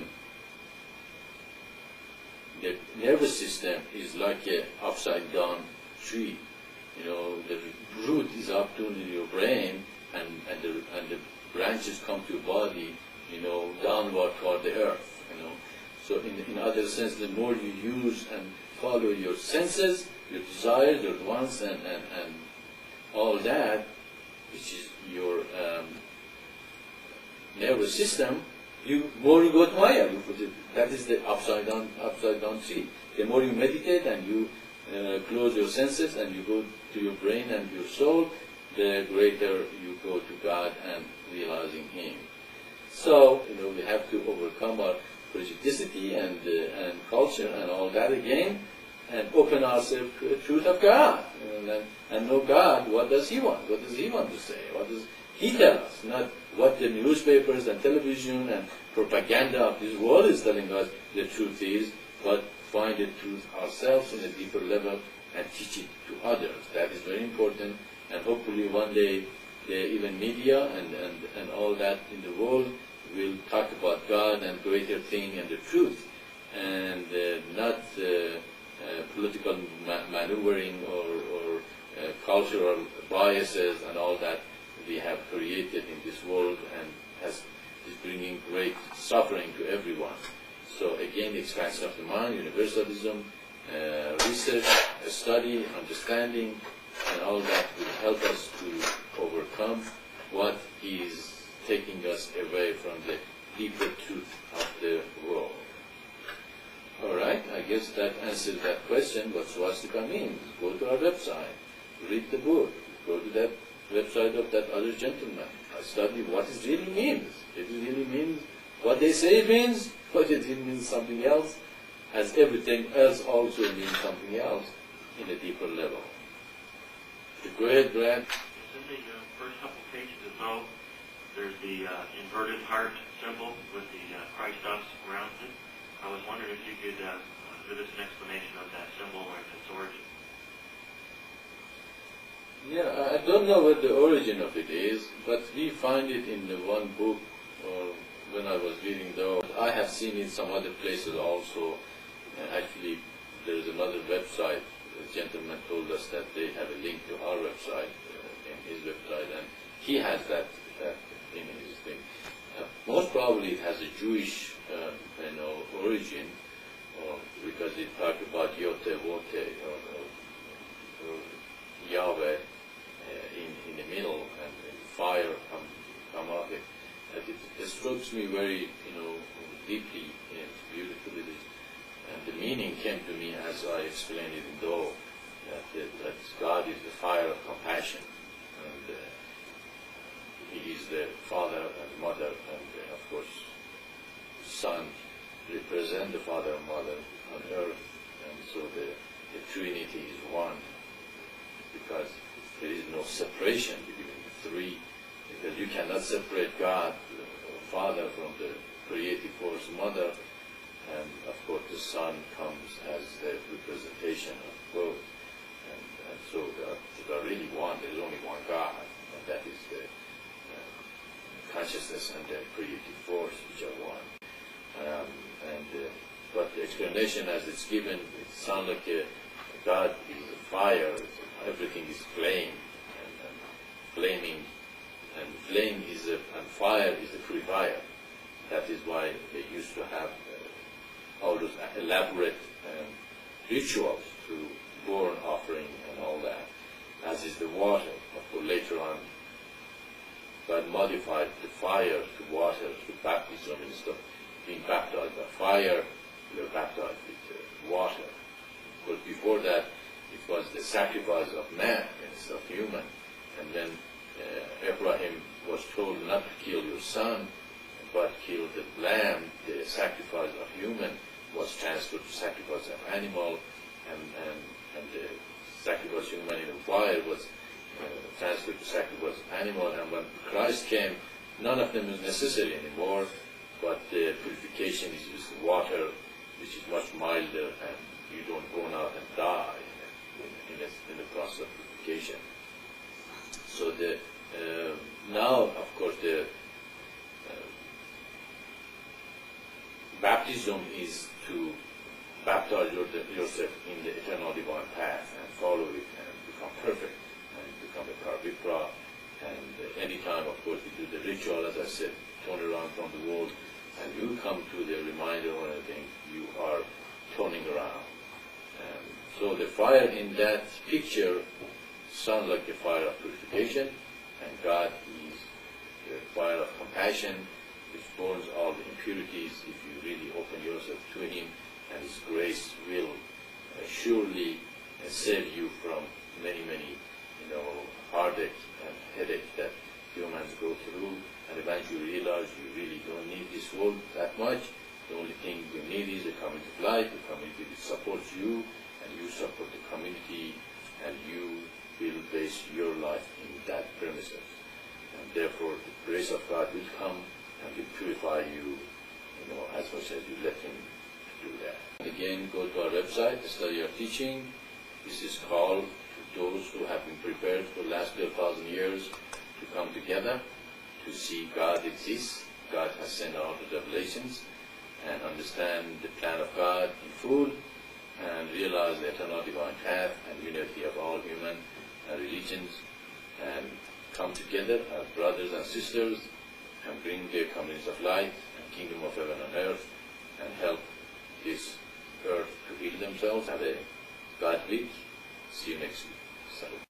the nervous system is like a upside down tree. You know, the root is up to in your brain, and and the and the branches come to your body, you know, downward toward the earth. You know. So in, in other sense, the more you use and follow your senses, your desires, your wants, and, and, and all that, which is your um, nervous system, you more you go to Maya. You put it, that is the upside down, upside down tree. The more you meditate and you uh, close your senses and you go to your brain and your soul, the greater you go to God and realizing Him. So, you know, we have to overcome our prejudicity and, uh, and culture and all that again, and open ourselves to the truth of God, and, and, and know God. What does He want? What does He want to say? What does He tell us? Not what the newspapers and television and propaganda of this world is telling us the truth is, but find the truth ourselves in a deeper level and teach it to others. That is very important, and hopefully one day the, even media and, and, and all that in the world will talk about God and greater thing and the truth, and uh, not uh, uh, political ma maneuvering or, or uh, cultural biases and all that we have created in this world and has is bringing great suffering to everyone. So again, the expansion of the mind, universalism, uh, research, uh, study, understanding, and all that will help us to overcome what is taking us away from the deeper truth of the world. All right, I guess that answers that question, what swastika means. Go to our website, read the book, go to that website of that other gentleman. I study what it really means. If it really means what they say it means, but it really means something else, as everything else also means something else in a deeper level. So go ahead, Brad. In the uh, first couple pages of Zoe, there's the uh, inverted heart symbol with the uh, Christ us around it. I was wondering if you could uh, give us an explanation of that symbol and its origin. Yeah, I don't know what the origin of it is, but we find it in the one book, or when I was reading though. I have seen it some other places also. Uh, actually, there's another website. The gentleman told us that they have a link to our website, uh, in his website, and he has that, that in his thing. Uh, most probably it has a Jewish, uh, you know, origin, or because it talks about Yote Wote, or, or, or Yahweh, Uh, in, in the middle, and, and fire come, come out. It, it, it strokes me very, you know, deeply and beautifully. And the meaning came to me as I explained it in Doe, that, that, that God is the fire of compassion, and uh, He is the father and mother, and uh, of course, Son represent the father and mother on earth, and so the, the Trinity is one, because there is no separation between the three, because you cannot separate God, the Father, from the creative force, Mother, and of course the Son comes as the representation of both, and, and so they are, they are really one. There is only one God, and that is the uh, consciousness and the creative force, which are one. Um, and uh, but the explanation as it's given, it sounds like a, God is a fire. Everything is flame, and, and flaming, and flame is a, and fire is the purifier. That is why they used to have uh, all those elaborate um, rituals to burn offering and all that, as is the water. Of course, later on, God modified the fire to water, to baptism, instead of being baptized by fire, we were baptized with uh, water. But before that, it was the sacrifice of man instead of human. And then uh, Abraham was told not to kill your son, but kill the lamb. The sacrifice of human was transferred to sacrifice of animal, and, and, and the sacrifice of human in the fire was uh, transferred to sacrifice of animal. And when Christ came, none of them is necessary anymore, but the purification is used water, which is much milder, and you don't go out and die in, a, in the process of purification. So the, uh, now, of course, the uh, baptism is to baptize your, yourself in the eternal divine path and follow it and become perfect and become a parvipra. And uh, anytime, of course, you do the ritual, as I said, turn around from the world, and you come to the reminder or anything, you are turning around. Um, so the fire in that picture sounds like the fire of purification, and God is the fire of compassion, which burns all the impurities if you really open yourself to Him, and His grace will uh, surely uh, save you from many, many, you know, heartache and headache that humans go through, and eventually you realize you really don't need this world that much. The only thing you need is a community of life, a community that supports you, and you support the community, and you will base your life in that premises. And therefore, the grace of God will come and will purify you, you know, as much as you let Him do that. Again, go to our website, study our teaching, This is called to those who have been prepared for the last twelve thousand years to come together to see God exists. God has sent out the revelations and understand the plan of God in full and realize the eternal divine path and unity of all human uh, religions and come together as brothers and sisters and bring their communities of light and kingdom of heaven on earth and help this earth to heal themselves. Have a God week. See you next week. Salut.